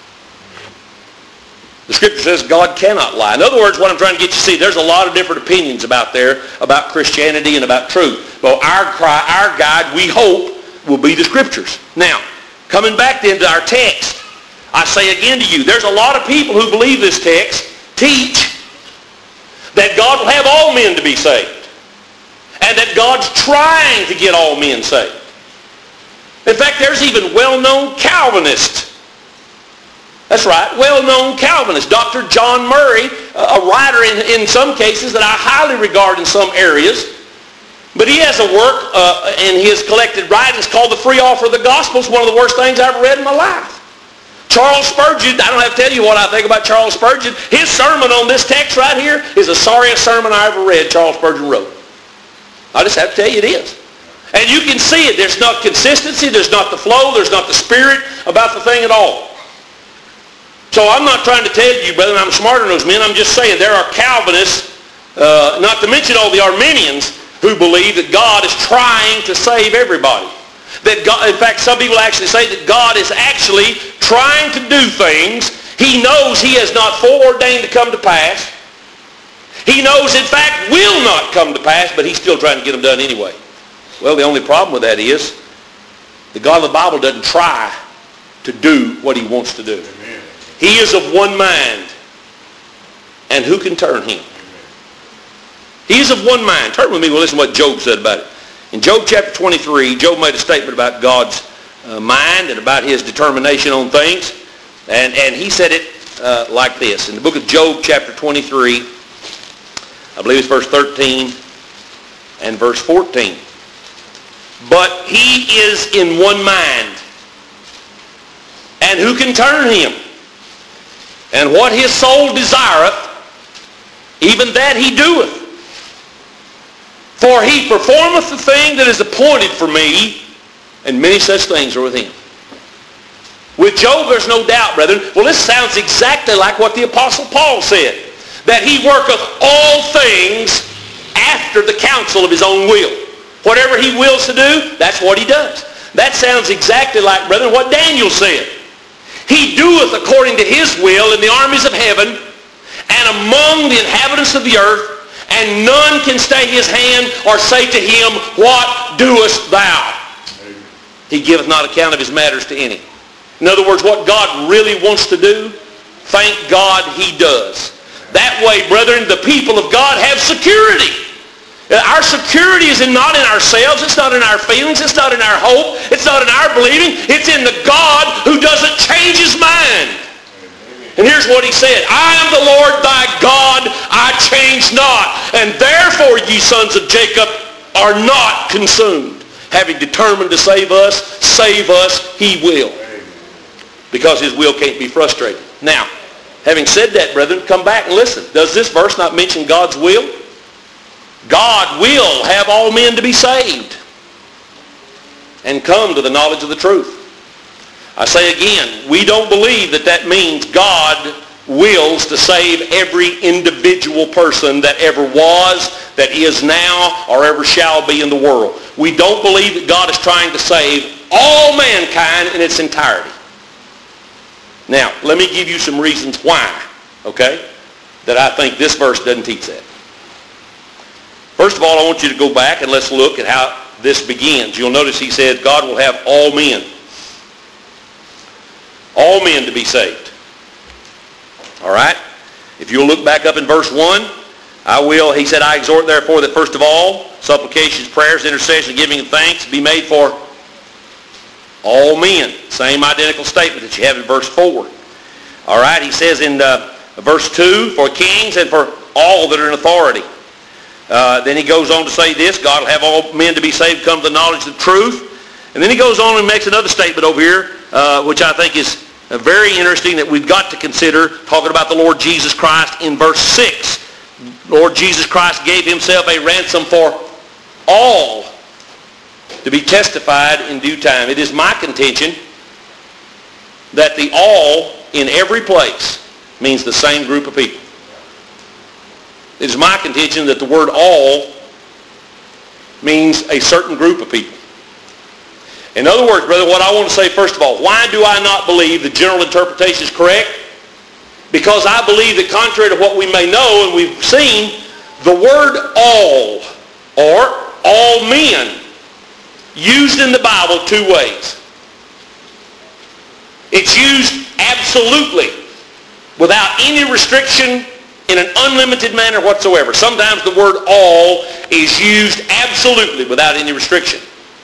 The Scripture says God cannot lie. In other words, what I'm trying to get you to see, there's a lot of different opinions about there, about Christianity and about truth. But our cry, our guide, we hope, will be the Scriptures. Now, coming back then to our text, I say again to you, there's a lot of people who believe this text teach that God will have all men to be saved. And that God's trying to get all men saved. In fact, there's even well-known Calvinists. That's right, well-known Calvinist, Doctor John Murray, a writer in, in some cases that I highly regard in some areas. But he has a work uh, in his collected writings called The Free Offer of the Gospel. It's one of the worst things I ever read in my life. Charles Spurgeon, I don't have to tell you what I think about Charles Spurgeon. His sermon on this text right here is the sorriest sermon I ever read Charles Spurgeon wrote. I just have to tell you it is. And you can see it. There's not consistency. There's not the flow. There's not the spirit about the thing at all. So I'm not trying to tell you, brother, I'm smarter than those men. I'm just saying there are Calvinists, uh, not to mention all the Arminians, who believe that God is trying to save everybody. That God, in fact, some people actually say that God is actually trying to do things He knows He has not foreordained to come to pass. He knows, in fact, will not come to pass, but He's still trying to get them done anyway. Well, the only problem with that is the God of the Bible doesn't try to do what He wants to do. Amen. He is of one mind. And who can turn Him? He is of one mind. Turn with me. We'll listen to what Job said about it. In Job chapter twenty-three, Job made a statement about God's uh, mind and about His determination on things. And, and he said it uh, like this. In the book of Job chapter twenty-three, I believe it's verse thirteen and verse fourteen. But He is in one mind. And who can turn Him? And what His soul desireth, even that He doeth. For He performeth the thing that is appointed for me, and many such things are with Him. With Job, there's no doubt, brethren. Well, this sounds exactly like what the Apostle Paul said, that he worketh all things after the counsel of his own will. Whatever he wills to do, that's what he does. That sounds exactly like, brethren, what Daniel said. He doeth according to his will in the armies of heaven and among the inhabitants of the earth, and none can stay his hand or say to him, what doest thou? Amen. He giveth not account of his matters to any. In other words, what God really wants to do, thank God He does. That way, brethren, the people of God have security. Our security is not in ourselves. It's not in our feelings. It's not in our hope. It's not in our believing. It's in the God who doesn't change His mind. And here's what He said. I am the Lord thy God. I change not. And therefore, ye sons of Jacob are not consumed. Having determined to save us, save us He will. Because His will can't be frustrated. Now, having said that, brethren, come back and listen. Does this verse not mention God's will? God will have all men to be saved and come to the knowledge of the truth. I say again, we don't believe that that means God wills to save every individual person that ever was, that is now, or ever shall be in the world. We don't believe that God is trying to save all mankind in its entirety. Now, let me give you some reasons why, okay, that I think this verse doesn't teach that. First of all, I want you to go back and let's look at how this begins. You'll notice he said God will have all men. All men to be saved. All right? If you'll look back up in verse one, I will, he said, I exhort therefore that first of all, supplications, prayers, intercession, giving of thanks be made for all men. Same identical statement that you have in verse four. All right, he says in uh, verse two, for kings and for all that are in authority. Uh, then he goes on to say this, God will have all men to be saved, come to the knowledge of the truth. And then he goes on and makes another statement over here, uh, which I think is uh, very interesting that we've got to consider, talking about the Lord Jesus Christ in verse six. Lord Jesus Christ gave Himself a ransom for all to be testified in due time. It is my contention that the all in every place means the same group of people. It is my contention that the word all means a certain group of people. In other words, brother, what I want to say first of all, why do I not believe the general interpretation is correct? Because I believe that contrary to what we may know and we've seen, the word all or all men used in the Bible two ways. It's used absolutely without any restriction in an unlimited manner whatsoever. Sometimes the word all is used absolutely without any restriction.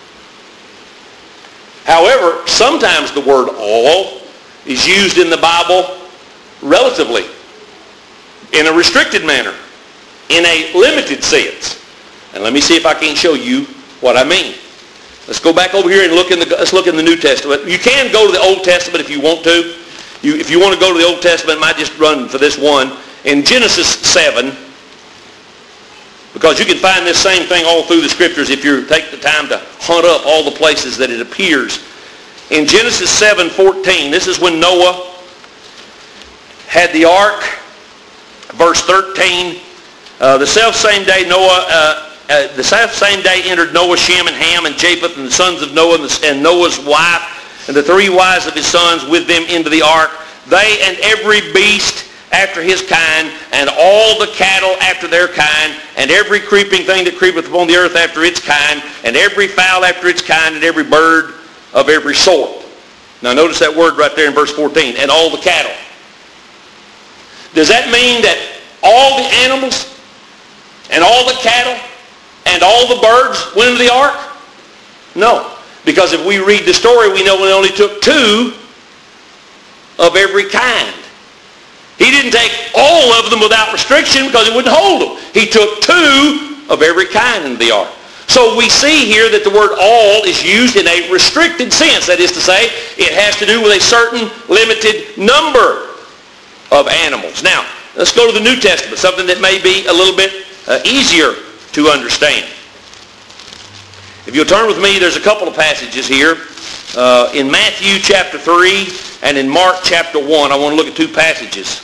However, sometimes the word all is used in the Bible relatively in a restricted manner, in a limited sense. And let me see if I can show you what I mean. Let's go back over here and look in the let's look in the New Testament. You can go to the Old Testament if you want to. You, if you want to go to the Old Testament, I might just run for this one. In Genesis seven, because you can find this same thing all through the Scriptures if you take the time to hunt up all the places that it appears. In Genesis seven fourteen, this is when Noah had the ark. Verse thirteen, uh, the self-same day Noah, uh, uh, the self-same day entered Noah, Shem, and Ham, and Japheth, and the sons of Noah, and, the, and Noah's wife, and the three wives of his sons with them into the ark. They and every beast after his kind, and all the cattle after their kind, and every creeping thing that creepeth upon the earth after its kind, and every fowl after its kind, and every bird of every sort. Now notice that word right there in verse fourteen, and all the cattle. Does that mean that all the animals, and all the cattle, and all the birds went into the ark? No. Because if we read the story, we know it only took two of every kind. He didn't take all of them without restriction because it wouldn't hold them. He took two of every kind in the ark. So we see here that the word all is used in a restricted sense. That is to say, it has to do with a certain limited number of animals. Now, let's go to the New Testament, something that may be a little bit uh, easier to understand. If you'll turn with me, there's a couple of passages here. Uh, in Matthew chapter three and in Mark chapter one, I want to look at two passages.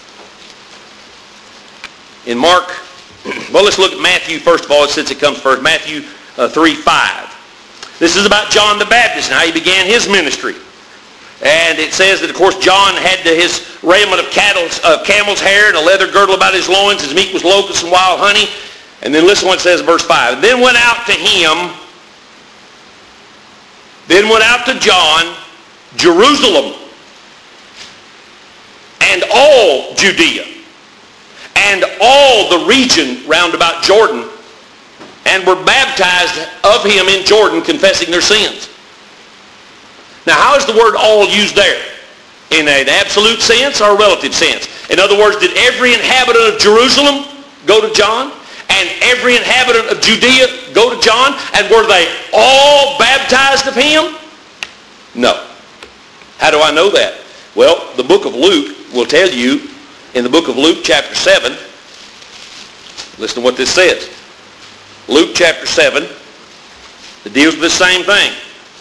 In Mark, well, let's look at Matthew first of all, since it comes first. Matthew uh, three five. This is about John the Baptist and how he began his ministry. And it says that, of course, John had his raiment of cattle's, uh, camel's hair and a leather girdle about his loins. His meat was locusts and wild honey. And then listen what it says in verse five. Then went out to him, then went out to John, Jerusalem, and all Judea, and all the region round about Jordan, and were baptized of him in Jordan, confessing their sins. Now, how is the word all used there? In an absolute sense or a relative sense? In other words, did every inhabitant of Jerusalem go to John? And every inhabitant of Judea go to John? And were they all baptized of him? No. How do I know that? Well, the book of Luke will tell you in the book of Luke chapter seven, listen to what this says. Luke chapter seven, it deals with the same thing.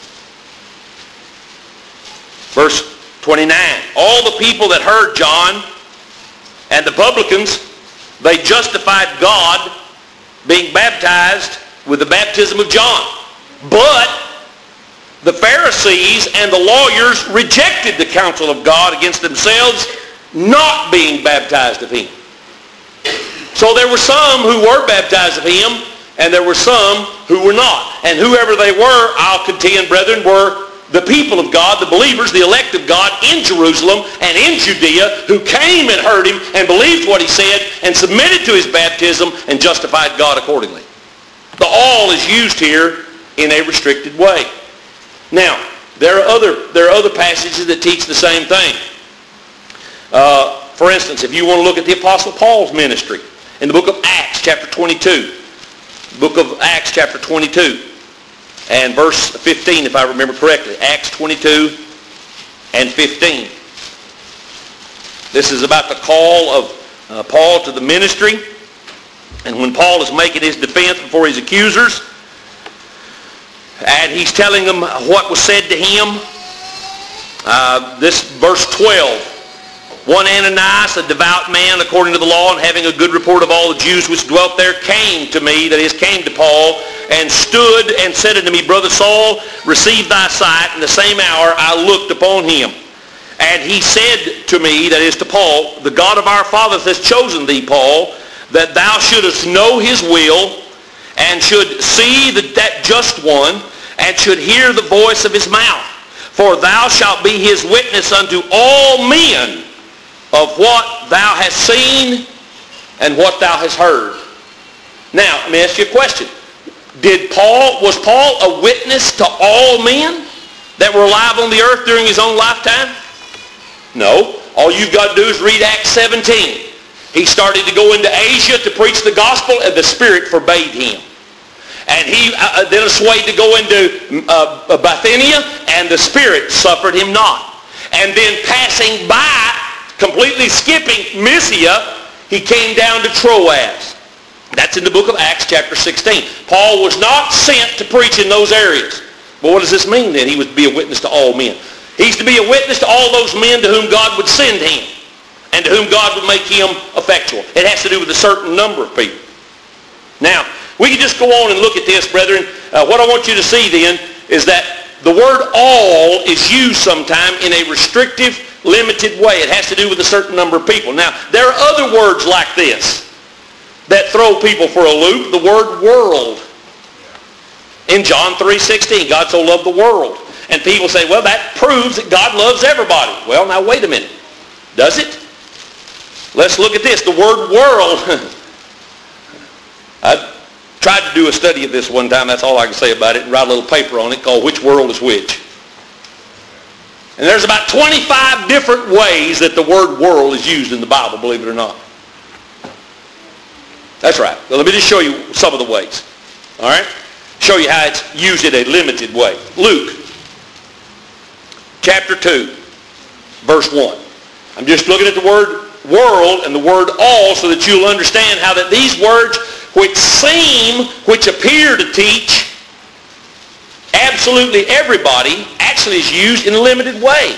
Verse twenty-nine. All the people that heard John and the publicans, they justified God being baptized with the baptism of John. But the Pharisees and the lawyers rejected the counsel of God against themselves, not being baptized of him. So there were some who were baptized of him, and there were some who were not. And whoever they were, I'll contend, brethren, were the people of God, the believers, the elect of God in Jerusalem and in Judea, who came and heard him and believed what he said and submitted to his baptism and justified God accordingly. The all is used here in a restricted way. Now, there are other, there are other passages that teach the same thing. Uh, for instance, if you want to look at the Apostle Paul's ministry, in the book of Acts chapter twenty-two, book of Acts chapter twenty-two, and verse fifteen, if I remember correctly. Acts twenty-two and fifteen. This is about the call of uh, Paul to the ministry. And when Paul is making his defense before his accusers, and he's telling them what was said to him, uh, this verse twelve. One Ananias, a devout man according to the law, and having a good report of all the Jews which dwelt there, came to me, that is, came to Paul, and stood and said unto me, Brother Saul, receive thy sight. In the same hour I looked upon him. And he said to me, that is to Paul, the God of our fathers has chosen thee, Paul, that thou shouldest know his will, and should see the, that just one, and should hear the voice of his mouth. For thou shalt be his witness unto all men of what thou hast seen and what thou hast heard. Now, let me ask you a question. Did Paul, was Paul a witness to all men that were alive on the earth during his own lifetime? No. All you've got to do is read Acts seventeen. He started to go into Asia to preach the gospel, and the Spirit forbade him. And he uh, then swayed to go into uh, Bithynia, and the Spirit suffered him not. And then passing by, completely skipping Mysia, he came down to Troas. That's in the book of Acts chapter sixteen. Paul was not sent to preach in those areas. But what does this mean then? He was to be a witness to all men. He's to be a witness to all those men to whom God would send him and to whom God would make him effectual. It has to do with a certain number of people. Now, we can just go on and look at this, brethren. Uh, what I want you to see then is that the word all is used sometime in a restrictive, limited way. It has to do with a certain number of people. Now, there are other words like this that throw people for a loop. The word world. In John three sixteen, God so loved the world. And people say, well, that proves that God loves everybody. Well, now wait a minute. Does it? Let's look at this. The word world. I tried to do a study of this one time. That's all I can say about it. And write a little paper on it called Which World is Which. And there's about twenty-five different ways that the word world is used in the Bible, believe it or not. That's right. Well, let me just show you some of the ways. All right? Show you how it's used in a limited way. Luke chapter two, verse one. I'm just looking at the word world and the word all so that you'll understand how that these words which seem, which appear to teach absolutely everybody, actually is used in a limited way.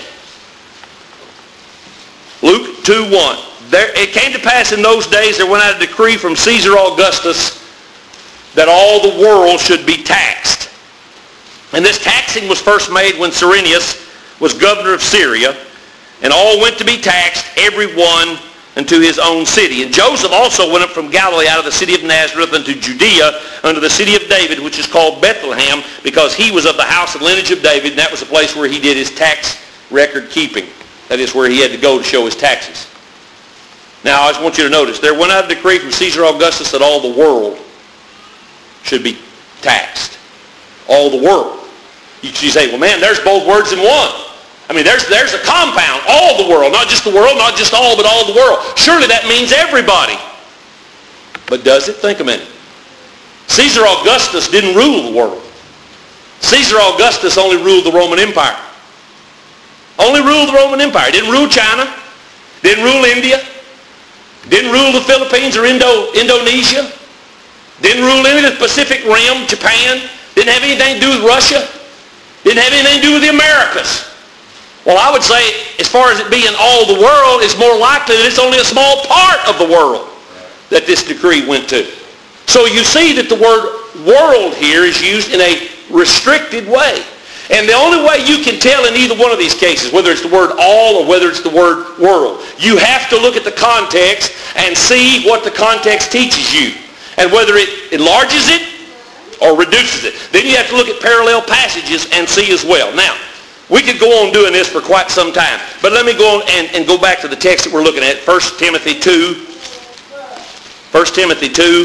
Luke two one. There, it came to pass in those days there went out a decree from Caesar Augustus that all the world should be taxed. And this taxing was first made when Cyrenius was governor of Syria, and all went to be taxed, every one unto his own city. And Joseph also went up from Galilee out of the city of Nazareth unto Judea, unto the city of David, which is called Bethlehem, because he was of the house and lineage of David, and that was the place where he did his tax record keeping. That is where he had to go to show his taxes. Now, I just want you to notice, there went out a decree from Caesar Augustus that all the world should be taxed. All the world. You say, well, man, there's both words in one. I mean, there's, there's a compound. All the world. Not just the world, not just all, but all the world. Surely that means everybody. But does it? Think a minute. Caesar Augustus didn't rule the world. Caesar Augustus only ruled the Roman Empire. Only ruled the Roman Empire. Didn't rule China. Didn't rule India. Didn't rule the Philippines or Indo, Indonesia. Didn't rule any of the Pacific Rim, Japan. Didn't have anything to do with Russia. Didn't have anything to do with the Americas. Well, I would say, as far as it being all the world, it's more likely that it's only a small part of the world that this decree went to. So you see that the word world here is used in a restricted way. And the only way you can tell in either one of these cases, whether it's the word all or whether it's the word world, you have to look at the context and see what the context teaches you. And whether it enlarges it or reduces it. Then you have to look at parallel passages and see as well. Now, we could go on doing this for quite some time. But let me go on and, and go back to the text that we're looking at. First Timothy two. First Timothy two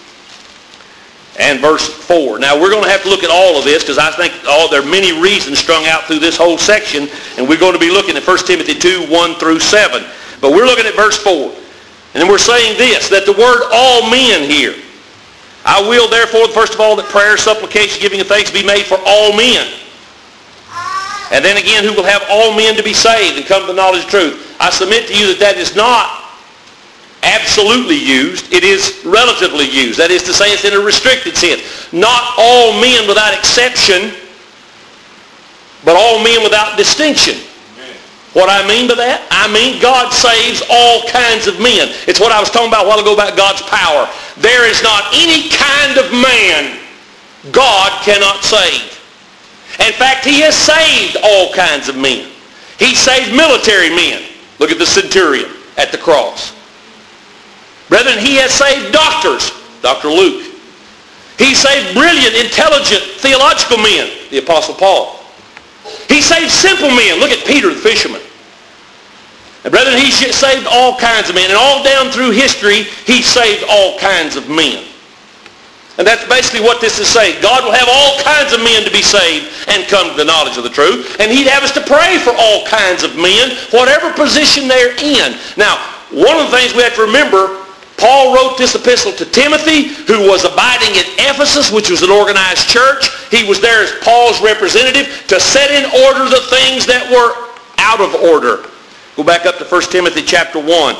and verse four. Now, we're going to have to look at all of this because I think all, there are many reasons strung out through this whole section. And we're going to be looking at First Timothy two, one through seven. But we're looking at verse four. And then we're saying this, that the word all men here. I will therefore, first of all, that prayer, supplication, giving of thanks be made for all men. And then again, who will have all men to be saved and come to the knowledge of truth. I submit to you that that is not absolutely used. It is relatively used. That is to say, it's in a restricted sense. Not all men without exception, but all men without distinction. What I mean by that? I mean God saves all kinds of men. It's what I was talking about a while ago about God's power. There is not any kind of man God cannot save. In fact, he has saved all kinds of men. He saved military men. Look at the centurion at the cross. Brethren, he has saved doctors. Doctor Luke. He saved brilliant, intelligent, theological men. The Apostle Paul. He saved simple men. Look at Peter the fisherman. And brethren, he saved all kinds of men. And all down through history, he saved all kinds of men. And that's basically what this is saying. God will have all kinds of men to be saved and come to the knowledge of the truth. And he'd have us to pray for all kinds of men, whatever position they're in. Now, one of the things we have to remember, Paul wrote this epistle to Timothy, who was abiding at Ephesus, which was an organized church. He was there as Paul's representative to set in order the things that were out of order. Go back up to First Timothy chapter one.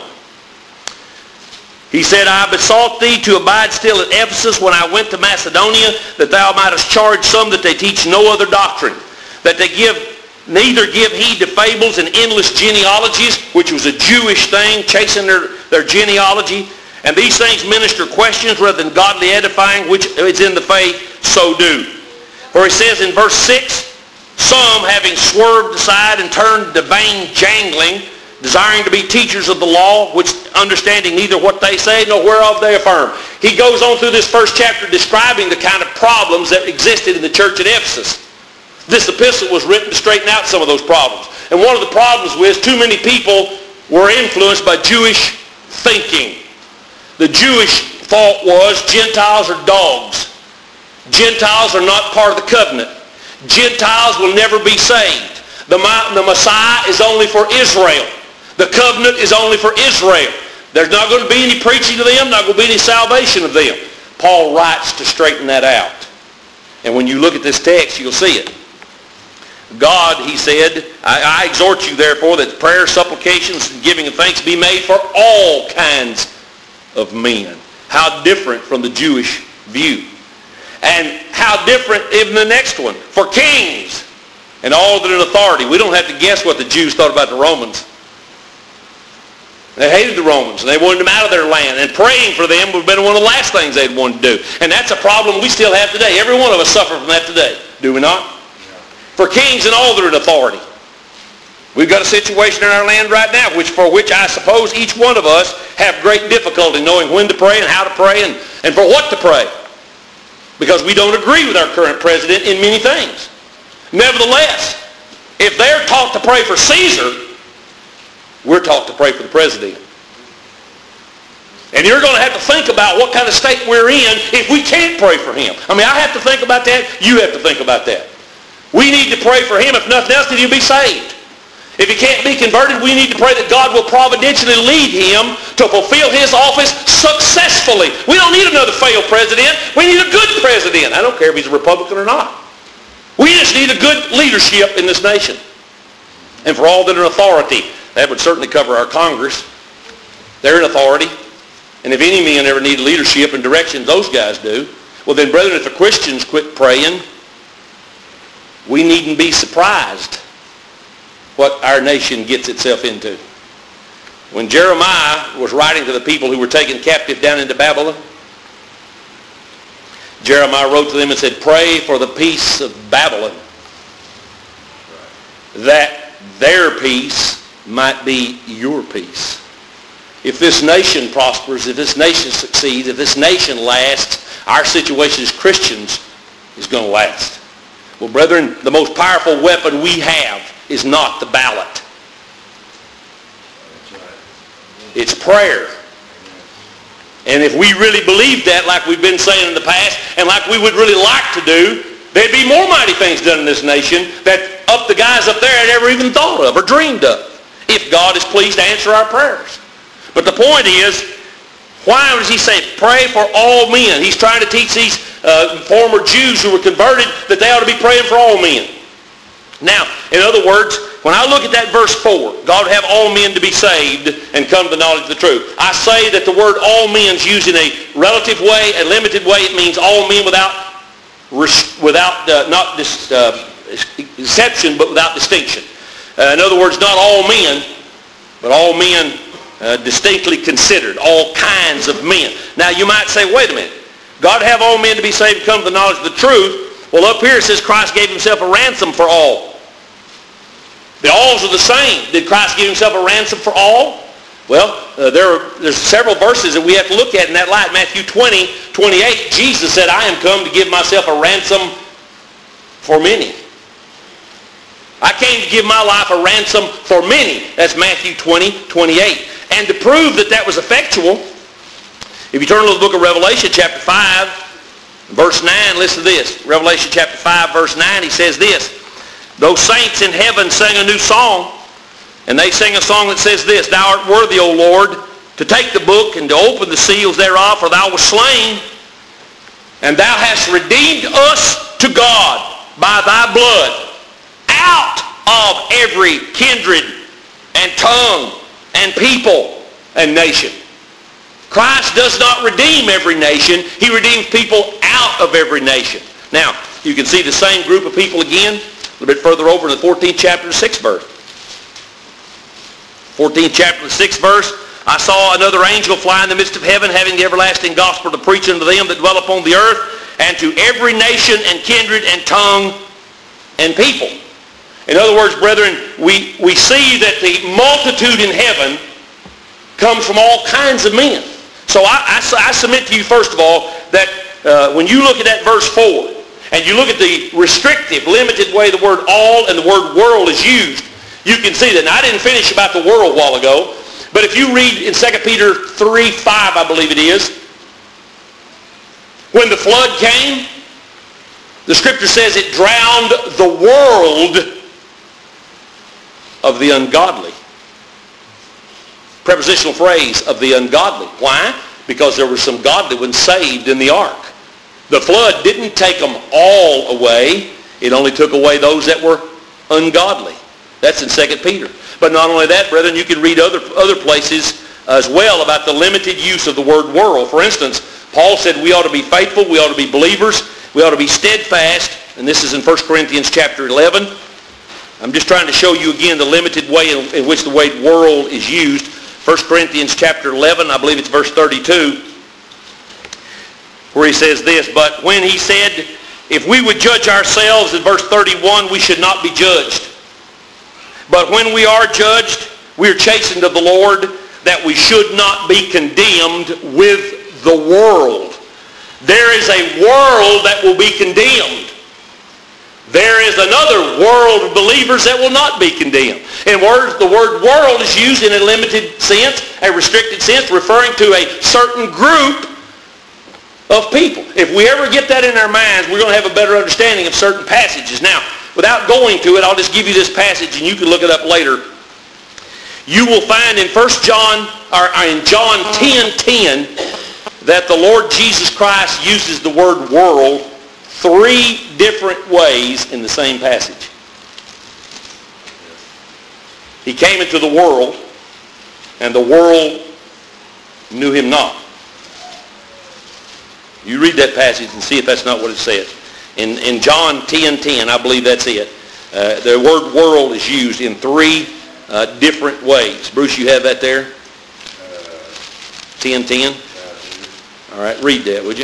He said, I besought thee to abide still at Ephesus when I went to Macedonia, that thou mightest charge some that they teach no other doctrine, that they give neither give heed to fables and endless genealogies, which was a Jewish thing, chasing their, their genealogy. And these things minister questions rather than godly edifying, which is in the faith, so do. For he says in verse six, some having swerved aside and turned to vain jangling, desiring to be teachers of the law, which understanding neither what they say nor whereof they affirm. He goes on through this first chapter describing the kind of problems that existed in the church at Ephesus. This epistle was written to straighten out some of those problems. And one of the problems was too many people were influenced by Jewish thinking. The Jewish thought was Gentiles are dogs. Gentiles are not part of the covenant. Gentiles will never be saved. The, the Messiah is only for Israel. The covenant is only for Israel. There's not going to be any preaching to them, not going to be any salvation of them. Paul writes to straighten that out. And when you look at this text, you'll see it. God, he said, I, I exhort you therefore that prayer, supplications, and giving of thanks be made for all kinds of men. How different from the Jewish view. And how different in the next one. For kings and all that are in authority. We don't have to guess what the Jews thought about the Romans. They hated the Romans, and they wanted them out of their land. And praying for them would have been one of the last things they'd want to do. And that's a problem we still have today. Every one of us suffer from that today. Do we not? Yeah. For kings and all that are in authority. We've got a situation in our land right now, which for which I suppose each one of us have great difficulty knowing when to pray and how to pray and, and for what to pray. Because we don't agree with our current president in many things. Nevertheless, if they're taught to pray for Caesar, we're taught to pray for the president. And you're going to have to think about what kind of state we're in if we can't pray for him. I mean, I have to think about that. You have to think about that. We need to pray for him. If nothing else, then he'll be saved. If he can't be converted, we need to pray that God will providentially lead him to fulfill his office successfully. We don't need another failed president. We need a good president. I don't care if he's a Republican or not. We just need a good leadership in this nation. And for all that are in authority, that would certainly cover our Congress. They're in authority. And if any men ever need leadership and direction, those guys do. Well then, brethren, if the Christians quit praying, we needn't be surprised what our nation gets itself into. When Jeremiah was writing to the people who were taken captive down into Babylon, Jeremiah wrote to them and said, pray for the peace of Babylon, that their peace might be your peace. If this nation prospers, if this nation succeeds, if this nation lasts, our situation as Christians is going to last. Well, brethren, the most powerful weapon we have is not the ballot. It's prayer. And if we really believed that, like we've been saying in the past, and like we would really like to do, there'd be more mighty things done in this nation that up the guys up there had never even thought of or dreamed of, if God is pleased to answer our prayers. But the point is, why does he say, pray for all men? He's trying to teach these uh, former Jews who were converted that they ought to be praying for all men. Now, in other words, when I look at that verse four, God would have all men to be saved and come to the knowledge of the truth. I say that the word all men is used in a relative way, a limited way. It means all men without, without uh, not this, uh, exception, but without distinction. Uh, in other words, not all men, but all men uh, distinctly considered, all kinds of men. Now, you might say, wait a minute. God have all men to be saved and come to the knowledge of the truth. Well, up here it says Christ gave himself a ransom for all. The alls are the same. Did Christ give himself a ransom for all? Well, uh, there are, there's several verses that we have to look at in that light. Matthew twenty, twenty-eight, Jesus said, I am come to give myself a ransom for many. I came to give my life a ransom for many. That's Matthew twenty, twenty-eight. And to prove that that was effectual, if you turn to the book of Revelation chapter five, verse nine, listen to this. Revelation chapter five, verse nine, he says this. Those saints in heaven sang a new song, and they sang a song that says this, Thou art worthy, O Lord, to take the book and to open the seals thereof, for thou wast slain, and thou hast redeemed us to God by thy blood out of every kindred and tongue and people and nation. Christ does not redeem every nation. He redeems people out of every nation. Now, you can see the same group of people again a little bit further over in the fourteenth chapter, the sixth verse. fourteenth chapter, the sixth verse. I saw another angel fly in the midst of heaven, having the everlasting gospel to preach unto them that dwell upon the earth, and to every nation and kindred and tongue and people. In other words, brethren, we, we see that the multitude in heaven comes from all kinds of men. So I, I, I submit to you, first of all, that uh, when you look at that verse four, and you look at the restrictive, limited way the word all and the word world is used, you can see that. Now, I didn't finish about the world a while ago, but if you read in Second Peter three five, I believe it is, when the flood came, the scripture says it drowned the world of the ungodly. Prepositional phrase, of the ungodly. Why? Because there were some godly ones saved in the ark. The flood didn't take them all away. It only took away those that were ungodly. That's in Second Peter. But not only that, brethren, you can read other, other places as well about the limited use of the word world. For instance, Paul said we ought to be faithful, we ought to be believers, we ought to be steadfast, and this is in First Corinthians chapter eleven. I'm just trying to show you again the limited way in, in which the word world is used. First Corinthians chapter eleven, I believe it's verse thirty-two, where he says this, but when he said, if we would judge ourselves, in verse thirty-one, we should not be judged. But when we are judged, we are chastened of the Lord, that we should not be condemned with the world. There is a world that will be condemned. There is another world of believers that will not be condemned. In words, the word world is used in a limited sense, a restricted sense, referring to a certain group of people. If we ever get that in our minds, we're going to have a better understanding of certain passages. Now, without going to it, I'll just give you this passage and you can look it up later. You will find in First John, or in John ten ten, that the Lord Jesus Christ uses the word world three different ways in the same passage. He came into the world, and the world knew him not. You read that passage and see if that's not what it said. In, in John ten ten, I believe that's it. Uh, the word world is used in three uh, different ways. Bruce, you have that there? ten ten? All right, read that, would you?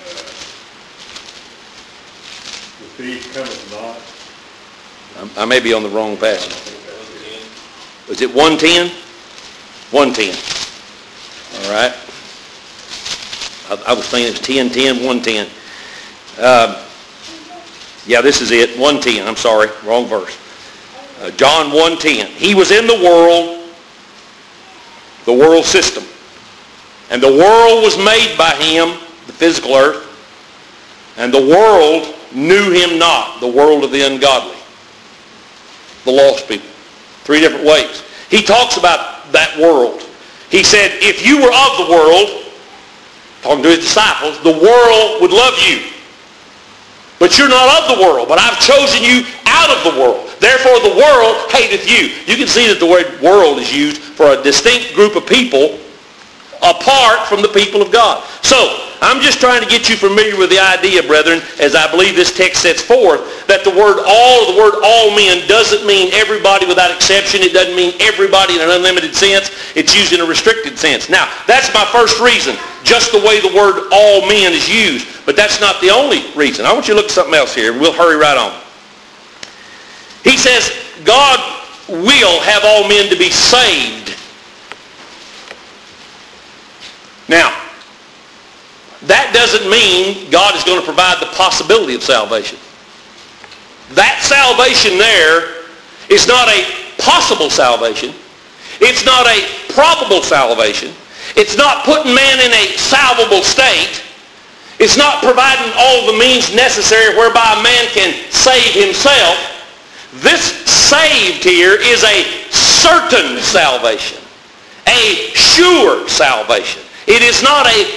The thief cometh not. I, I may be on the wrong passage. Was it one ten? one ten. All right. I, I was thinking it was ten ten, one ten. Uh, yeah, this is it, one ten. I'm sorry, wrong verse. Uh, John one ten. He was in the world, the world system. And the world was made by him, the physical earth, and the world knew him not, the world of the ungodly, the lost people. Three different ways. He talks about that world. He said, if you were of the world, talking to his disciples, the world would love you. But you're not of the world, but I've chosen you out of the world. Therefore the world hateth you. You can see that the word world is used for a distinct group of people apart from the people of God. So, I'm just trying to get you familiar with the idea, brethren, as I believe this text sets forth, that the word all, the word all men, doesn't mean everybody without exception. It doesn't mean everybody in an unlimited sense. It's used in a restricted sense. Now, that's my first reason, just the way the word all men is used. But that's not the only reason. I want you to look at something else here, and we'll hurry right on. He says, God will have all men to be saved. Now, that doesn't mean God is going to provide the possibility of salvation. That salvation there is not a possible salvation. It's not a probable salvation. It's not putting man in a salvable state. It's not providing all the means necessary whereby a man can save himself. This saved here is a certain salvation, a sure salvation. It is not a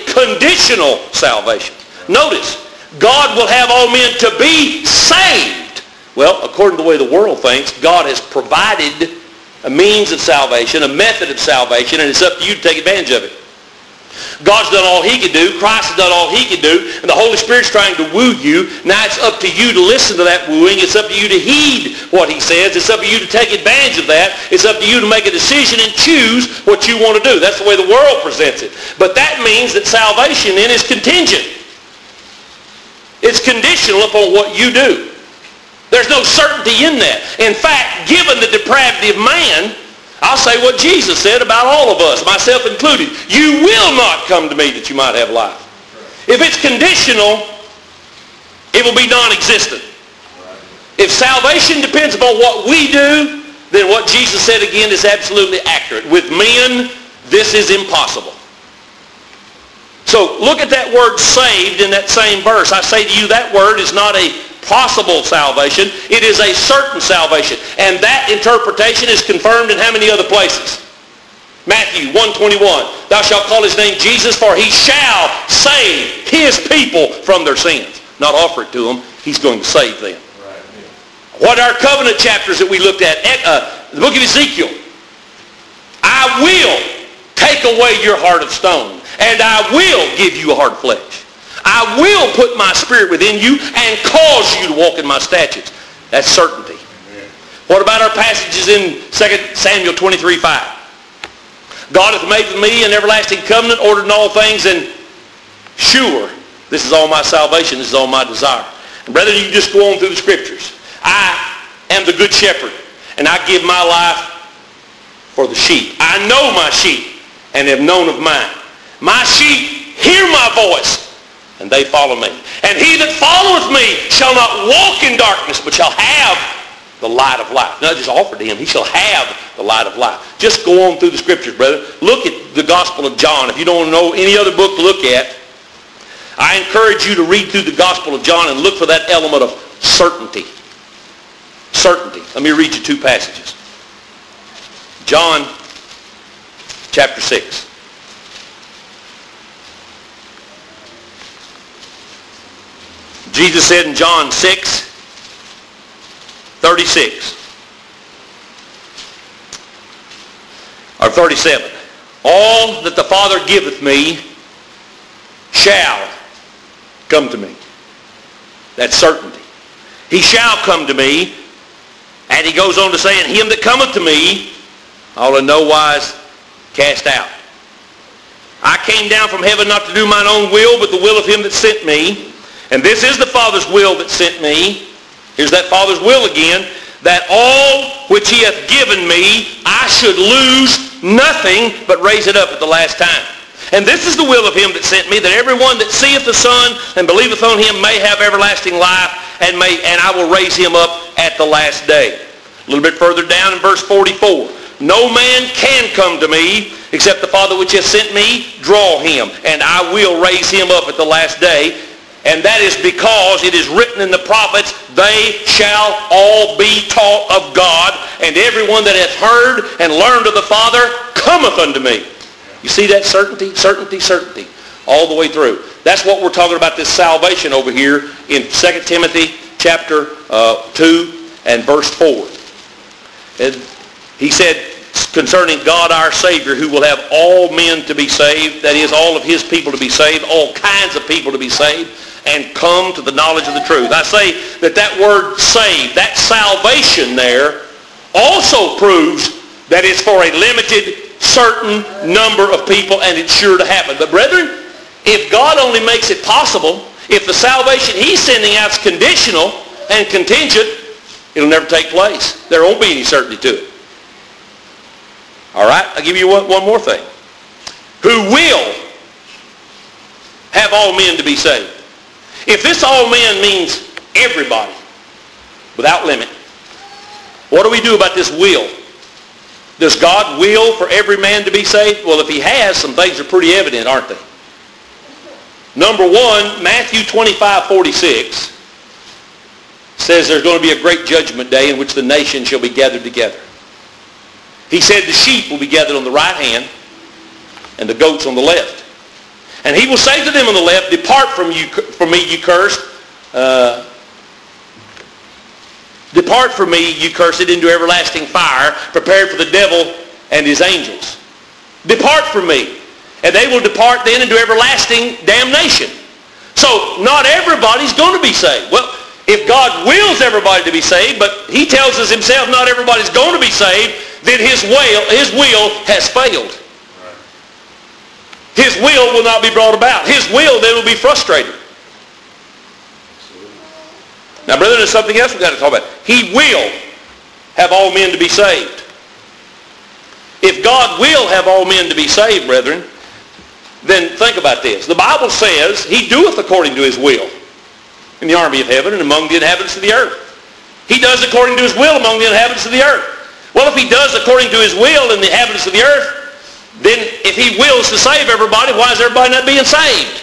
conditional salvation. Notice, God will have all men to be saved Well, according to the way the world thinks, God has provided a means of salvation, a method of salvation, and it's up to you to take advantage of it. God's done all he could do. Christ has done all he could do. And the Holy Spirit's trying to woo you. Now it's up to you to listen to that wooing. It's up to you to heed what he says. It's up to you to take advantage of that. It's up to you to make a decision and choose what you want to do. That's the way the world presents it. But that means that salvation then is contingent. It's conditional upon what you do. There's no certainty in that. In fact, given the depravity of man, I'll say what Jesus said about all of us, myself included. You will not come to me that you might have life. If it's conditional, it will be non-existent. If salvation depends upon what we do, then what Jesus said again is absolutely accurate. With men, this is impossible. So look at that word saved in that same verse. I say to you, that word is not a possible salvation. It is a certain salvation. And that interpretation is confirmed in how many other places? Matthew one twenty-one. Thou shalt call his name Jesus, for he shall save his people from their sins. Not offer it to them. He's going to save them. Right. What are our covenant chapters that we looked at? Uh, the book of Ezekiel. I will take away your heart of stone, and I will give you a heart of flesh. I will put my spirit within you and cause you to walk in my statutes. That's certainty. Amen. What about our passages in Second Samuel twenty-three five? God hath made with me an everlasting covenant, ordered in all things, and sure, this is all my salvation, this is all my desire. And brethren, you just go on through the scriptures. I am the good shepherd, and I give my life for the sheep. I know my sheep, and have known of mine. My sheep hear my voice, and they follow me. And he that followeth me shall not walk in darkness, but shall have the light of life. Not just offered to him, he shall have the light of life. Just go on through the scriptures, brother. Look at the Gospel of John. If you don't know any other book to look at, I encourage you to read through the Gospel of John and look for that element of certainty. Certainty. Let me read you two passages. John chapter six. Jesus said in John six thirty-six or thirty-seven, all that the Father giveth me shall come to me. That's certainty. He shall come to me. And he goes on to say, and him that cometh to me, I will in no wise cast out. I came down from heaven not to do mine own will, but the will of him that sent me. And this is the Father's will that sent me. Here's that Father's will again. That all which he hath given me, I should lose nothing, but raise it up at the last time. And this is the will of him that sent me, that everyone that seeth the Son and believeth on him may have everlasting life, and may and I will raise him up at the last day. A little bit further down in verse forty-four. No man can come to me, except the Father which hath sent me draw him, and I will raise him up at the last day. And that is because it is written in the prophets, they shall all be taught of God, and everyone that hath heard and learned of the Father cometh unto me. You see that certainty, certainty, certainty, all the way through. That's what we're talking about, this salvation over here in Second Timothy chapter uh, two and verse four. And he said concerning God our Savior, who will have all men to be saved, that is, all of his people to be saved, all kinds of people to be saved, and come to the knowledge of the truth. I say that that word saved, that salvation there, also proves that it's for a limited, certain number of people, and it's sure to happen. But brethren, if God only makes it possible, if the salvation he's sending out is conditional and contingent, it'll never take place. There won't be any certainty to it. All right, I'll give you one, one more thing. Who will have all men to be saved. If this all men means everybody, without limit, what do we do about this will? Does God will for every man to be saved? Well, if he has, some things are pretty evident, aren't they? Number one, Matthew twenty-five forty-six says there's going to be a great judgment day in which the nations shall be gathered together. He said the sheep will be gathered on the right hand and the goats on the left. And he will say to them on the left, depart from you, from me, you cursed. Uh, Depart from me, you cursed, into everlasting fire, prepared for the devil and his angels. Depart from me. And they will depart then into everlasting damnation. So not everybody's going to be saved. Well, if God wills everybody to be saved, but he tells us himself not everybody's going to be saved, then his will, his will has failed. His will will not be brought about. His will then will be frustrated. Now, brethren, there's something else we've got to talk about. He will have all men to be saved. If God will have all men to be saved, brethren, then think about this. The Bible says he doeth according to his will in the army of heaven and among the inhabitants of the earth. He does according to his will among the inhabitants of the earth. Well, if he does according to his will in the inhabitants of the earth, then if he wills to save everybody, why is everybody not being saved?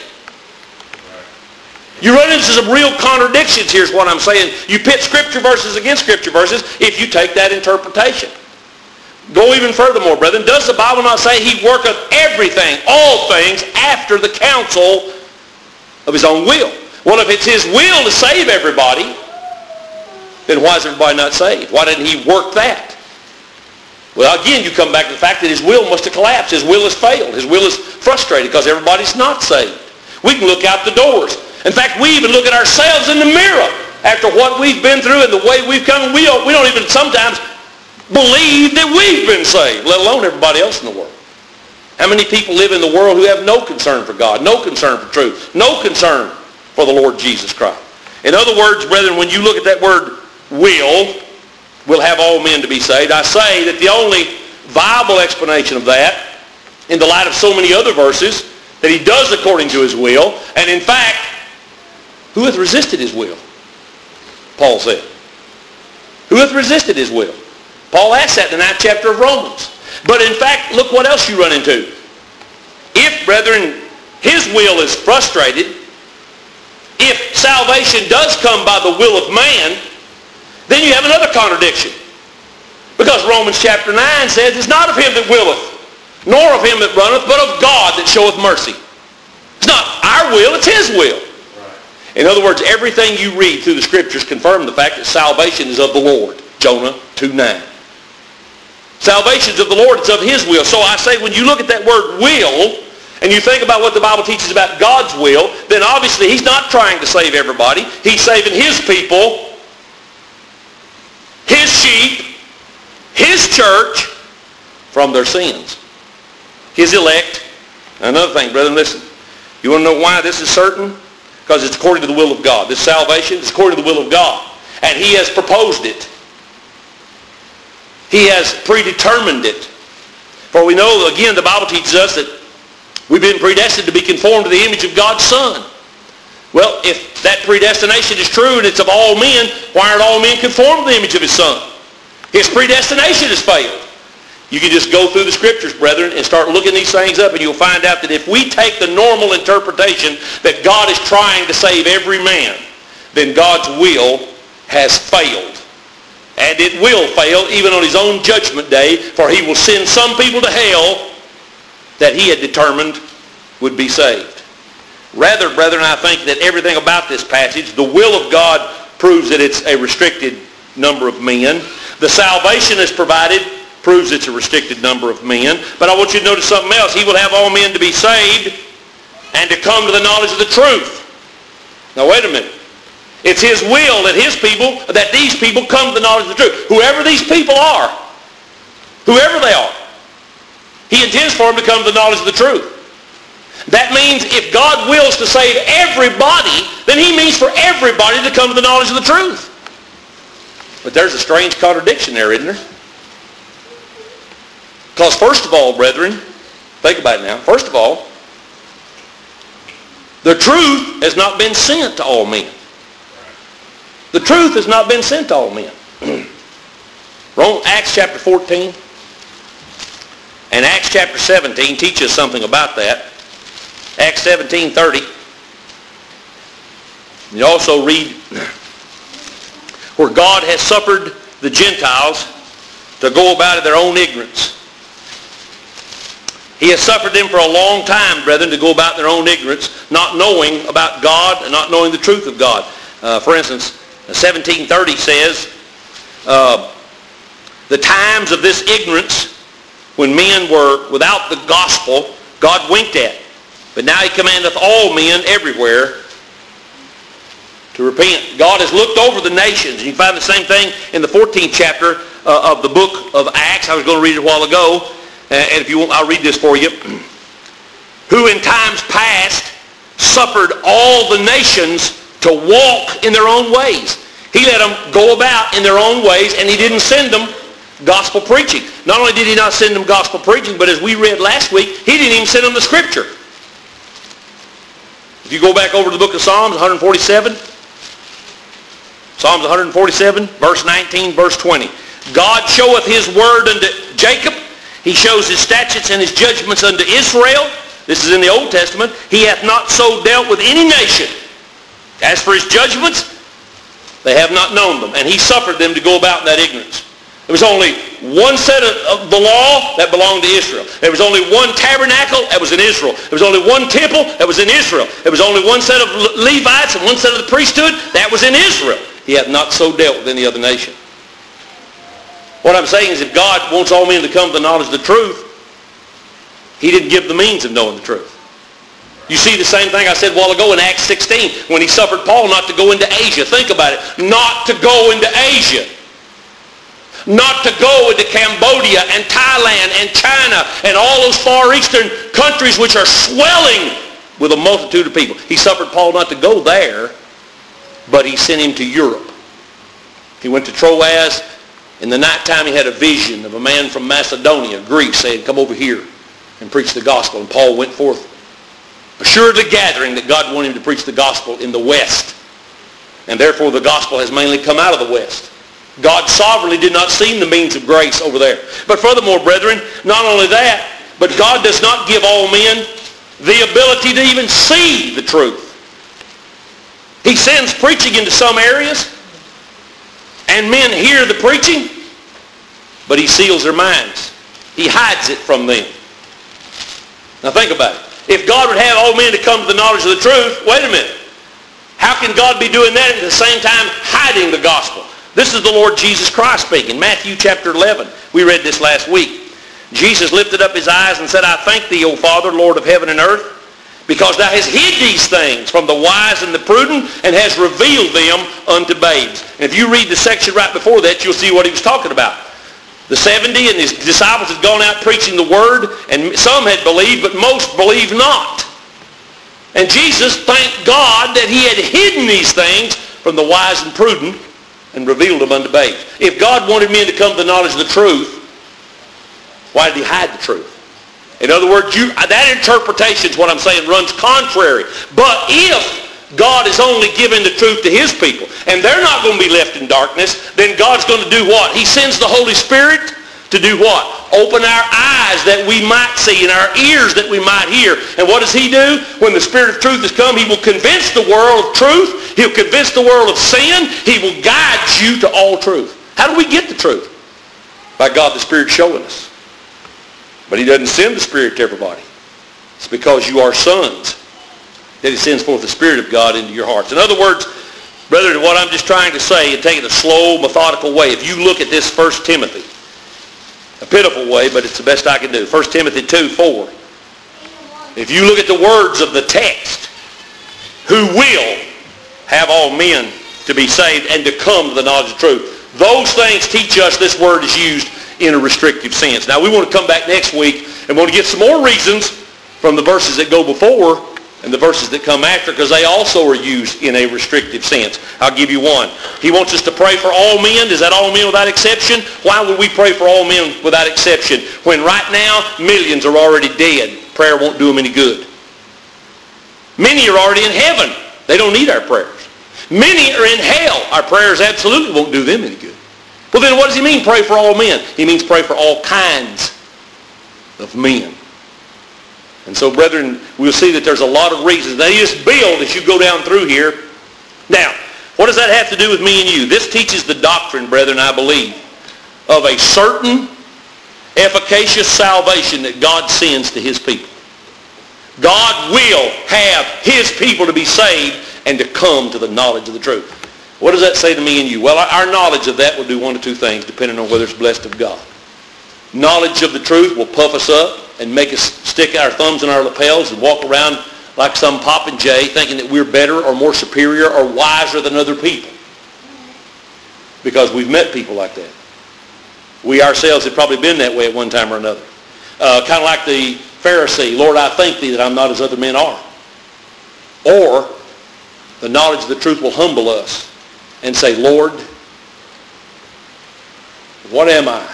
You run into some real contradictions, here's what I'm saying. You pit Scripture verses against Scripture verses if you take that interpretation. Go even furthermore, brethren. Does the Bible not say he worketh everything, all things, after the counsel of his own will? Well, if it's his will to save everybody, then why is everybody not saved? Why didn't he work that? Well, again, you come back to the fact that his will must have collapsed. His will has failed. His will is frustrated because everybody's not saved. We can look out the doors. In fact, we even look at ourselves in the mirror after what we've been through and the way we've come. We don't, we don't even sometimes believe that we've been saved, let alone everybody else in the world. How many people live in the world who have no concern for God, no concern for truth, no concern for the Lord Jesus Christ? In other words, brethren, when you look at that word will, will have all men to be saved, I say that the only viable explanation of that, in the light of so many other verses, that he does according to his will, and in fact, who hath resisted his will? Paul said. Who hath resisted his will? Paul asked that in the ninth chapter of Romans. But in fact, look what else you run into. If, brethren, his will is frustrated, if salvation does come by the will of man, then you have another contradiction. Because Romans chapter nine says, it's not of him that willeth, nor of him that runneth, but of God that showeth mercy. It's not our will, it's his will. In other words, everything you read through the Scriptures confirm the fact that salvation is of the Lord. Jonah two nine. Salvation is of the Lord, it's of his will. So I say, when you look at that word will, and you think about what the Bible teaches about God's will, then obviously he's not trying to save everybody. He's saving his people, his sheep, his church from their sins. His elect. Another thing, brethren, listen. You want to know why this is certain? Because it's according to the will of God. This salvation is according to the will of God. And he has proposed it. He has predetermined it. For we know, again, the Bible teaches us that we've been predestined to be conformed to the image of God's Son. Well, if that predestination is true and it's of all men, why aren't all men conformed to the image of his Son? His predestination has failed. You can just go through the Scriptures, brethren, and start looking these things up, and you'll find out that if we take the normal interpretation that God is trying to save every man, then God's will has failed. And it will fail even on his own judgment day, for he will send some people to hell that he had determined would be saved. Rather, brethren, I think that everything about this passage, the will of God proves that it's a restricted number of men. The salvation is provided proves it's a restricted number of men. But I want you to notice something else. He will have all men to be saved and to come to the knowledge of the truth. Now wait a minute. It's his will that his people, that these people come to the knowledge of the truth. Whoever these people are, whoever they are, he intends for them to come to the knowledge of the truth. That means if God wills to save everybody, then he means for everybody to come to the knowledge of the truth. But there's a strange contradiction there, isn't there? Because first of all, brethren, think about it now. First of all, the truth has not been sent to all men. The truth has not been sent to all men. Acts chapter fourteen and Acts chapter seventeen teach us something about that. Acts seventeen thirty. You also read where God has suffered the Gentiles to go about in their own ignorance. He has suffered them for a long time, brethren, to go about their own ignorance, not knowing about God and not knowing the truth of God. Uh, for instance, seventeen thirty says, uh, the times of this ignorance when men were without the gospel, God winked at. But now he commandeth all men everywhere to repent. God has looked over the nations. You can find the same thing in the fourteenth chapter uh, of the book of Acts. I was going to read it a while ago. And if you want, I'll read this for you. Who in times past suffered all the nations to walk in their own ways. He let them go about in their own ways, and he didn't send them gospel preaching. Not only did he not send them gospel preaching, but as we read last week, he didn't even send them the scripture. If you go back over to the book of Psalms, one forty-seven, Psalms one forty-seven, verse nineteen, verse twenty. God showeth his word unto Jacob. He shows his statutes and his judgments unto Israel. This is in the Old Testament. He hath not so dealt with any nation. As for his judgments, they have not known them. And he suffered them to go about in that ignorance. There was only one set of, of the law that belonged to Israel. There was only one tabernacle that was in Israel. There was only one temple that was in Israel. There was only one set of Levites and one set of the priesthood that was in Israel. He hath not so dealt with any other nation. What I'm saying is if God wants all men to come to the knowledge of the truth, he didn't give the means of knowing the truth. You see the same thing I said a while ago in Acts sixteen when he suffered Paul not to go into Asia. Think about it. Not to go into Asia. Not to go into Cambodia and Thailand and China and all those Far Eastern countries which are swelling with a multitude of people. He suffered Paul not to go there, but he sent him to Europe. He went to Troas. In the nighttime he had a vision of a man from Macedonia, Greece, saying, come over here and preach the gospel. And Paul went forth, assuredly gathering that God wanted him to preach the gospel in the West. And therefore the gospel has mainly come out of the West. God sovereignly did not seem the means of grace over there. But furthermore, brethren, not only that, but God does not give all men the ability to even see the truth. He sends preaching into some areas, and men hear the preaching, but he seals their minds. He hides it from them. Now think about it. If God would have all men to come to the knowledge of the truth, wait a minute. How can God be doing that and at the same time hiding the gospel? This is the Lord Jesus Christ speaking. Matthew chapter eleven. We read this last week. Jesus lifted up his eyes and said, I thank thee, O Father, Lord of heaven and earth, because thou hast hid these things from the wise and the prudent and hast revealed them unto babes. And if you read the section right before that, you'll see what he was talking about. The seventy and his disciples had gone out preaching the word, and some had believed, but most believed not. And Jesus thanked God that he had hidden these things from the wise and prudent and revealed them unto babes. If God wanted men to come to the knowledge of the truth, why did he hide the truth? In other words, you, that interpretation is what I'm saying runs contrary. But if God is only giving the truth to his people, and they're not going to be left in darkness, then God's going to do what? He sends the Holy Spirit to do what? Open our eyes that we might see and our ears that we might hear. And what does he do? When the Spirit of truth has come, he will convince the world of truth. He'll convince the world of sin. He will guide you to all truth. How do we get the truth? By God the Spirit showing us. But he doesn't send the Spirit to everybody. It's because you are sons that he sends forth the Spirit of God into your hearts. In other words, brethren, what I'm just trying to say, and take it a slow, methodical way, if you look at this First Timothy, a pitiful way, but it's the best I can do. First Timothy two four. If you look at the words of the text, who will have all men to be saved and to come to the knowledge of truth. Those things teach us this word is used in a restrictive sense. Now we want to come back next week and want to get some more reasons from the verses that go before and the verses that come after, because they also are used in a restrictive sense. I'll give you one. He wants us to pray for all men. Is that all men without exception? Why would we pray for all men without exception when right now millions are already dead? Prayer won't do them any good. Many are already in heaven. They don't need our prayers. Many are in hell. Our prayers absolutely won't do them any good. Well, then what does he mean, pray for all men? He means pray for all kinds of men. And so, brethren, we'll see that there's a lot of reasons. Now, you just build as you go down through here. Now, what does that have to do with me and you? This teaches the doctrine, brethren, I believe, of a certain efficacious salvation that God sends to his people. God will have his people to be saved and to come to the knowledge of the truth. What does that say to me and you? Well, our knowledge of that will do one of two things, depending on whether it's blessed of God. Knowledge of the truth will puff us up and make us stick our thumbs in our lapels and walk around like some popinjay thinking that we're better or more superior or wiser than other people. Because we've met people like that. We ourselves have probably been that way at one time or another. Uh, kind of like the Pharisee, Lord, I thank thee that I'm not as other men are. Or the knowledge of the truth will humble us and say, Lord, what am I?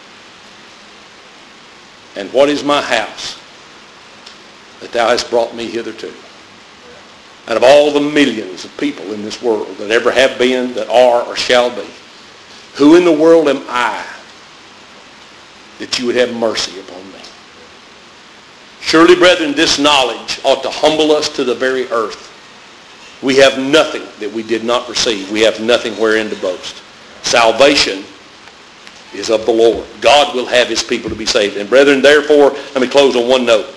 And what is my house that thou hast brought me hitherto? Out of all the millions of people in this world that ever have been, that are, or shall be, who in the world am I that you would have mercy upon me? Surely, brethren, this knowledge ought to humble us to the very earth. We have nothing that we did not receive. We have nothing wherein to boast. Salvation is of the Lord. God will have his people to be saved. And brethren, therefore, let me close on one note.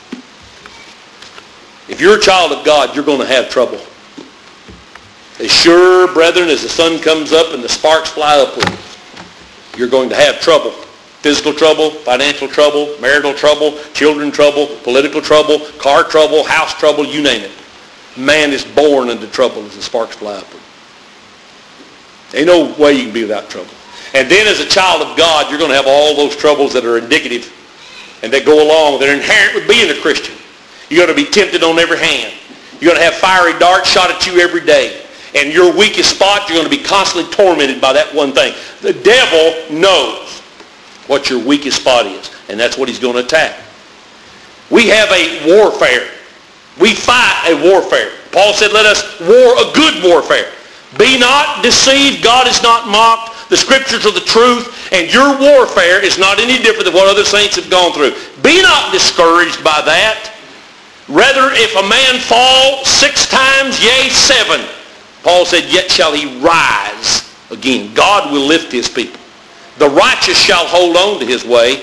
If you're a child of God, you're going to have trouble. As sure, brethren, as the sun comes up and the sparks fly upward, you're going to have trouble. Physical trouble, financial trouble, marital trouble, children trouble, political trouble, car trouble, house trouble, you name it. Man is born into trouble as the sparks fly upward. Ain't no way you can be without trouble. And then as a child of God, you're going to have all those troubles that are indicative and that go along, that are inherent with being a Christian. You're going to be tempted on every hand. You're going to have fiery darts shot at you every day. And your weakest spot, you're going to be constantly tormented by that one thing. The devil knows what your weakest spot is, and that's what he's going to attack. We have a warfare. We fight a warfare. Paul said, let us war a good warfare. Be not deceived. God is not mocked. The scriptures are the truth, and your warfare is not any different than what other saints have gone through. Be not discouraged by that. Rather, if a man fall six times, yea, seven, Paul said, yet shall he rise again. God will lift his people. The righteous shall hold on to his way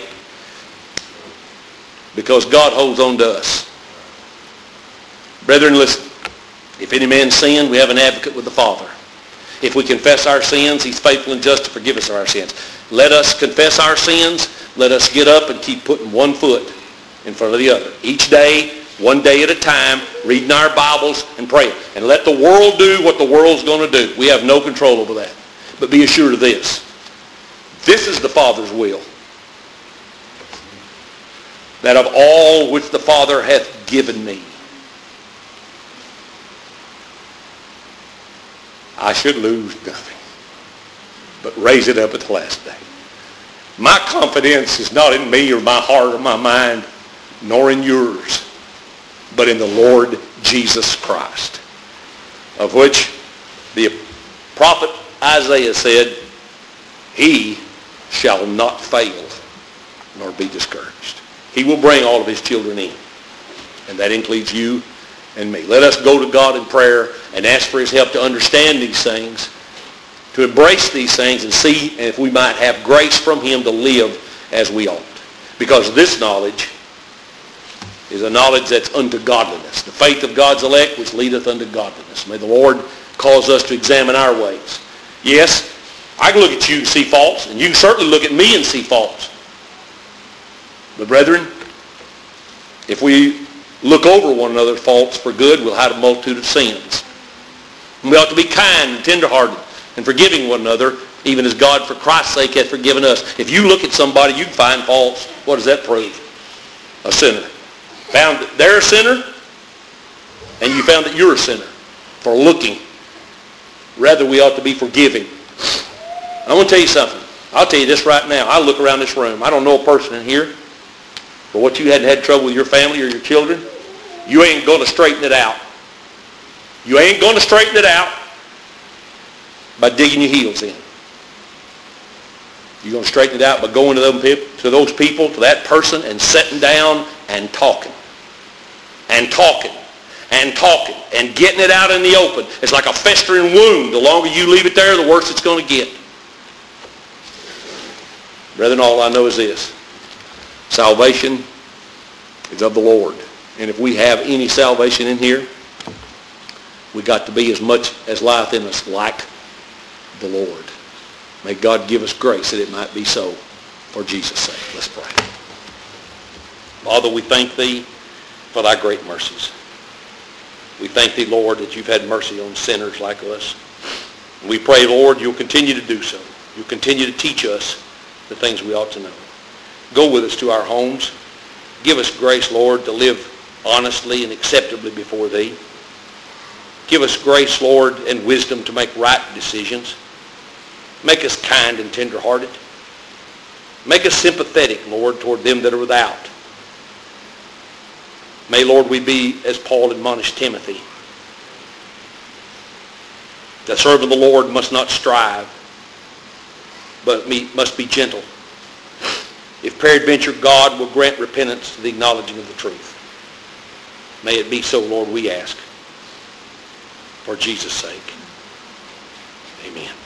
because God holds on to us. Brethren, listen. If any man sin, we have an advocate with the Father. If we confess our sins, he's faithful and just to forgive us of our sins. Let us confess our sins. Let us get up and keep putting one foot in front of the other. Each day, one day at a time, reading our Bibles and praying. And let the world do what the world's going to do. We have no control over that. But be assured of this. This is the Father's will. That of all which the Father hath given me, I should lose nothing, but raise it up at the last day. My confidence is not in me or my heart or my mind, nor in yours, but in the Lord Jesus Christ, of which the prophet Isaiah said, he shall not fail nor be discouraged. He will bring all of his children in, and that includes you and me. Let us go to God in prayer and ask for his help to understand these things, to embrace these things, and see if we might have grace from him to live as we ought. Because this knowledge is a knowledge that's unto godliness. The faith of God's elect which leadeth unto godliness. May the Lord cause us to examine our ways. Yes, I can look at you and see faults, and you can certainly look at me and see faults. But brethren, if we look over one another's faults for good, we'll hide a multitude of sins. And we ought to be kind and tenderhearted and forgiving one another, even as God for Christ's sake hath forgiven us. If you look at somebody, you can find faults. What does that prove? A sinner. Found that they're a sinner, and you found that you're a sinner for looking. Rather, we ought to be forgiving. I want to tell you something. I'll tell you this right now. I look around this room. I don't know a person in here, but what you hadn't had trouble with your family or your children, you ain't going to straighten it out. You ain't going to straighten it out by digging your heels in. You're going to straighten it out by going to them to those people, to that person, and sitting down and talking. And talking. And talking. And getting it out in the open. It's like a festering wound. The longer you leave it there, the worse it's going to get. Brethren, all I know is this. Salvation is of the Lord. And if we have any salvation in here, We got to be as much as lieth in us like the Lord. May God give us grace that it might be so for Jesus' sake. Let's pray. Father, we thank thee for thy great mercies. We thank thee, Lord, that you've had mercy on sinners like us. And we pray, Lord, you'll continue to do so. You'll continue to teach us the things we ought to know. Go with us to our homes. Give us grace, Lord, to live honestly and acceptably before thee. Give us grace, Lord, and wisdom to make right decisions. Make us kind and tender-hearted. Make us sympathetic, Lord, toward them that are without. May, Lord, we be, as Paul admonished Timothy, the servant of the Lord must not strive, but must be gentle. If peradventure God will grant repentance to the acknowledging of the truth. May it be so, Lord, we ask. For Jesus' sake. Amen.